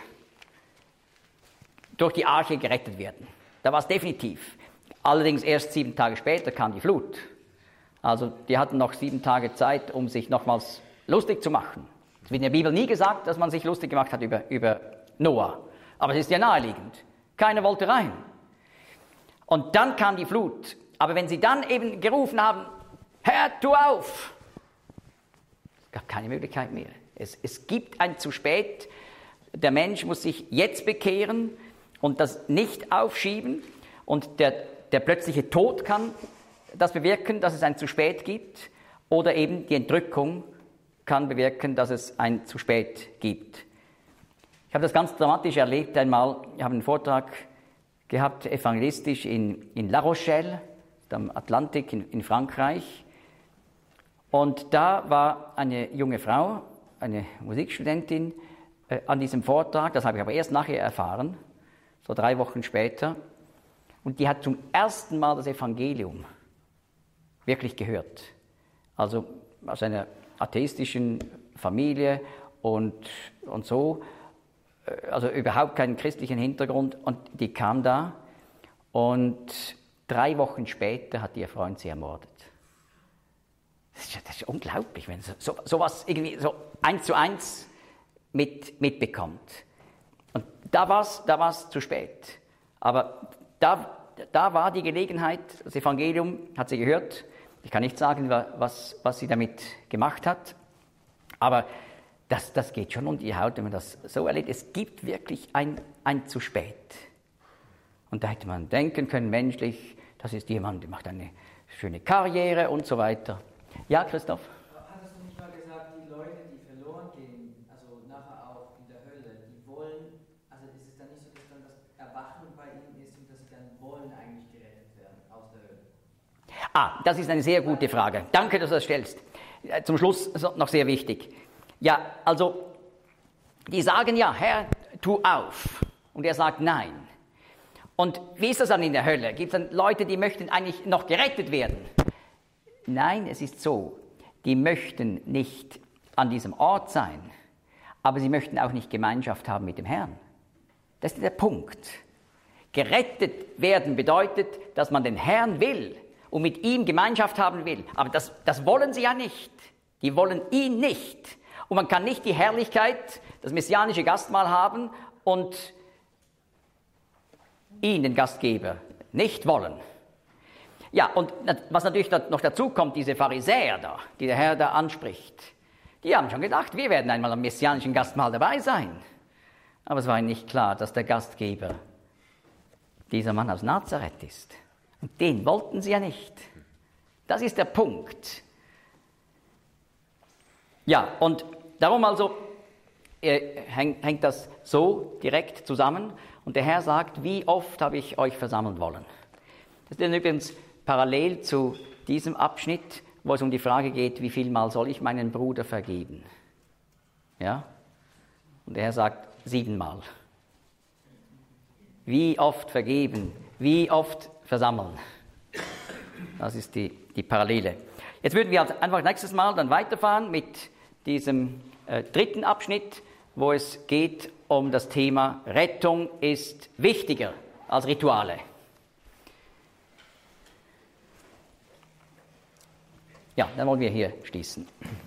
durch die Arche gerettet werden. Da war es definitiv. Allerdings erst 7 Tage später kam die Flut. Also die hatten noch 7 Tage Zeit, um sich nochmals lustig zu machen. Es wird in der Bibel nie gesagt, dass man sich lustig gemacht hat über Noah. Aber es ist ja naheliegend. Keiner wollte rein. Und dann kam die Flut. Aber wenn sie dann eben gerufen haben, Herr, tu auf! Es gab keine Möglichkeit mehr. Es gibt ein zu spät. Der Mensch muss sich jetzt bekehren und das nicht aufschieben. Und der plötzliche Tod kann das bewirken, dass es ein zu spät gibt. Oder eben die Entrückung kann bewirken, dass es ein zu spät gibt. Ich habe das ganz dramatisch erlebt einmal. Ich habe einen Vortrag gehabt, evangelistisch in La Rochelle, am Atlantik in Frankreich. Und da war eine junge Frau, eine Musikstudentin, an diesem Vortrag. Das habe ich aber erst nachher erfahren, so 3 Wochen später. Und die hat zum ersten Mal das Evangelium wirklich gehört. Also aus einer atheistischen Familie und so. Also überhaupt keinen christlichen Hintergrund. Und die kam da und 3 Wochen später hat ihr Freund sie ermordet. Das ist unglaublich, wenn sowas irgendwie so 1:1 mitbekommt. Und da war's zu spät. Aber da war die Gelegenheit, das Evangelium hat sie gehört. Ich kann nicht sagen, was sie damit gemacht hat. Aber das geht schon um die Haut, wenn man das so erlebt. Es gibt wirklich ein zu spät. Und da hätte man denken können, menschlich, das ist jemand, der macht eine schöne Karriere und so weiter. Ja, Christoph? Hattest du nicht mal gesagt, die Leute, die verloren gehen, also nachher auch in der Hölle, die wollen, also ist es dann nicht so, dass dann das Erwachen bei ihnen ist und dass sie dann wollen eigentlich gerettet werden aus der Hölle? Das ist eine sehr gute Frage. Danke, dass du das stellst. Zum Schluss noch sehr wichtig. Ja, also, die sagen ja, Herr, tu auf. Und er sagt nein. Und wie ist das dann in der Hölle? Gibt es dann Leute, die möchten eigentlich noch gerettet werden? Nein, es ist so, die möchten nicht an diesem Ort sein, aber sie möchten auch nicht Gemeinschaft haben mit dem Herrn. Das ist der Punkt. Gerettet werden bedeutet, dass man den Herrn will und mit ihm Gemeinschaft haben will. Aber das wollen sie ja nicht. Die wollen ihn nicht. Und man kann nicht die Herrlichkeit, das messianische Gastmahl haben und ihn, den Gastgeber, nicht wollen. Ja, und was natürlich noch dazu kommt, diese Pharisäer da, die der Herr da anspricht, die haben schon gedacht, wir werden einmal am messianischen Gastmahl dabei sein. Aber es war ihnen nicht klar, dass der Gastgeber dieser Mann aus Nazareth ist. Und den wollten sie ja nicht. Das ist der Punkt. Ja, und darum also hängt das so direkt zusammen. Und der Herr sagt, wie oft habe ich euch versammeln wollen? Das ist dann übrigens parallel zu diesem Abschnitt, wo es um die Frage geht, wie viel Mal soll ich meinen Bruder vergeben? Ja? Und der Herr sagt, 7 Mal. Wie oft vergeben? Wie oft versammeln? Das ist die Parallele. Jetzt würden wir einfach nächstes Mal dann weiterfahren mit diesem dritten Abschnitt, wo es geht um das Thema Rettung ist wichtiger als Rituale. Ja, dann wollen wir hier schließen.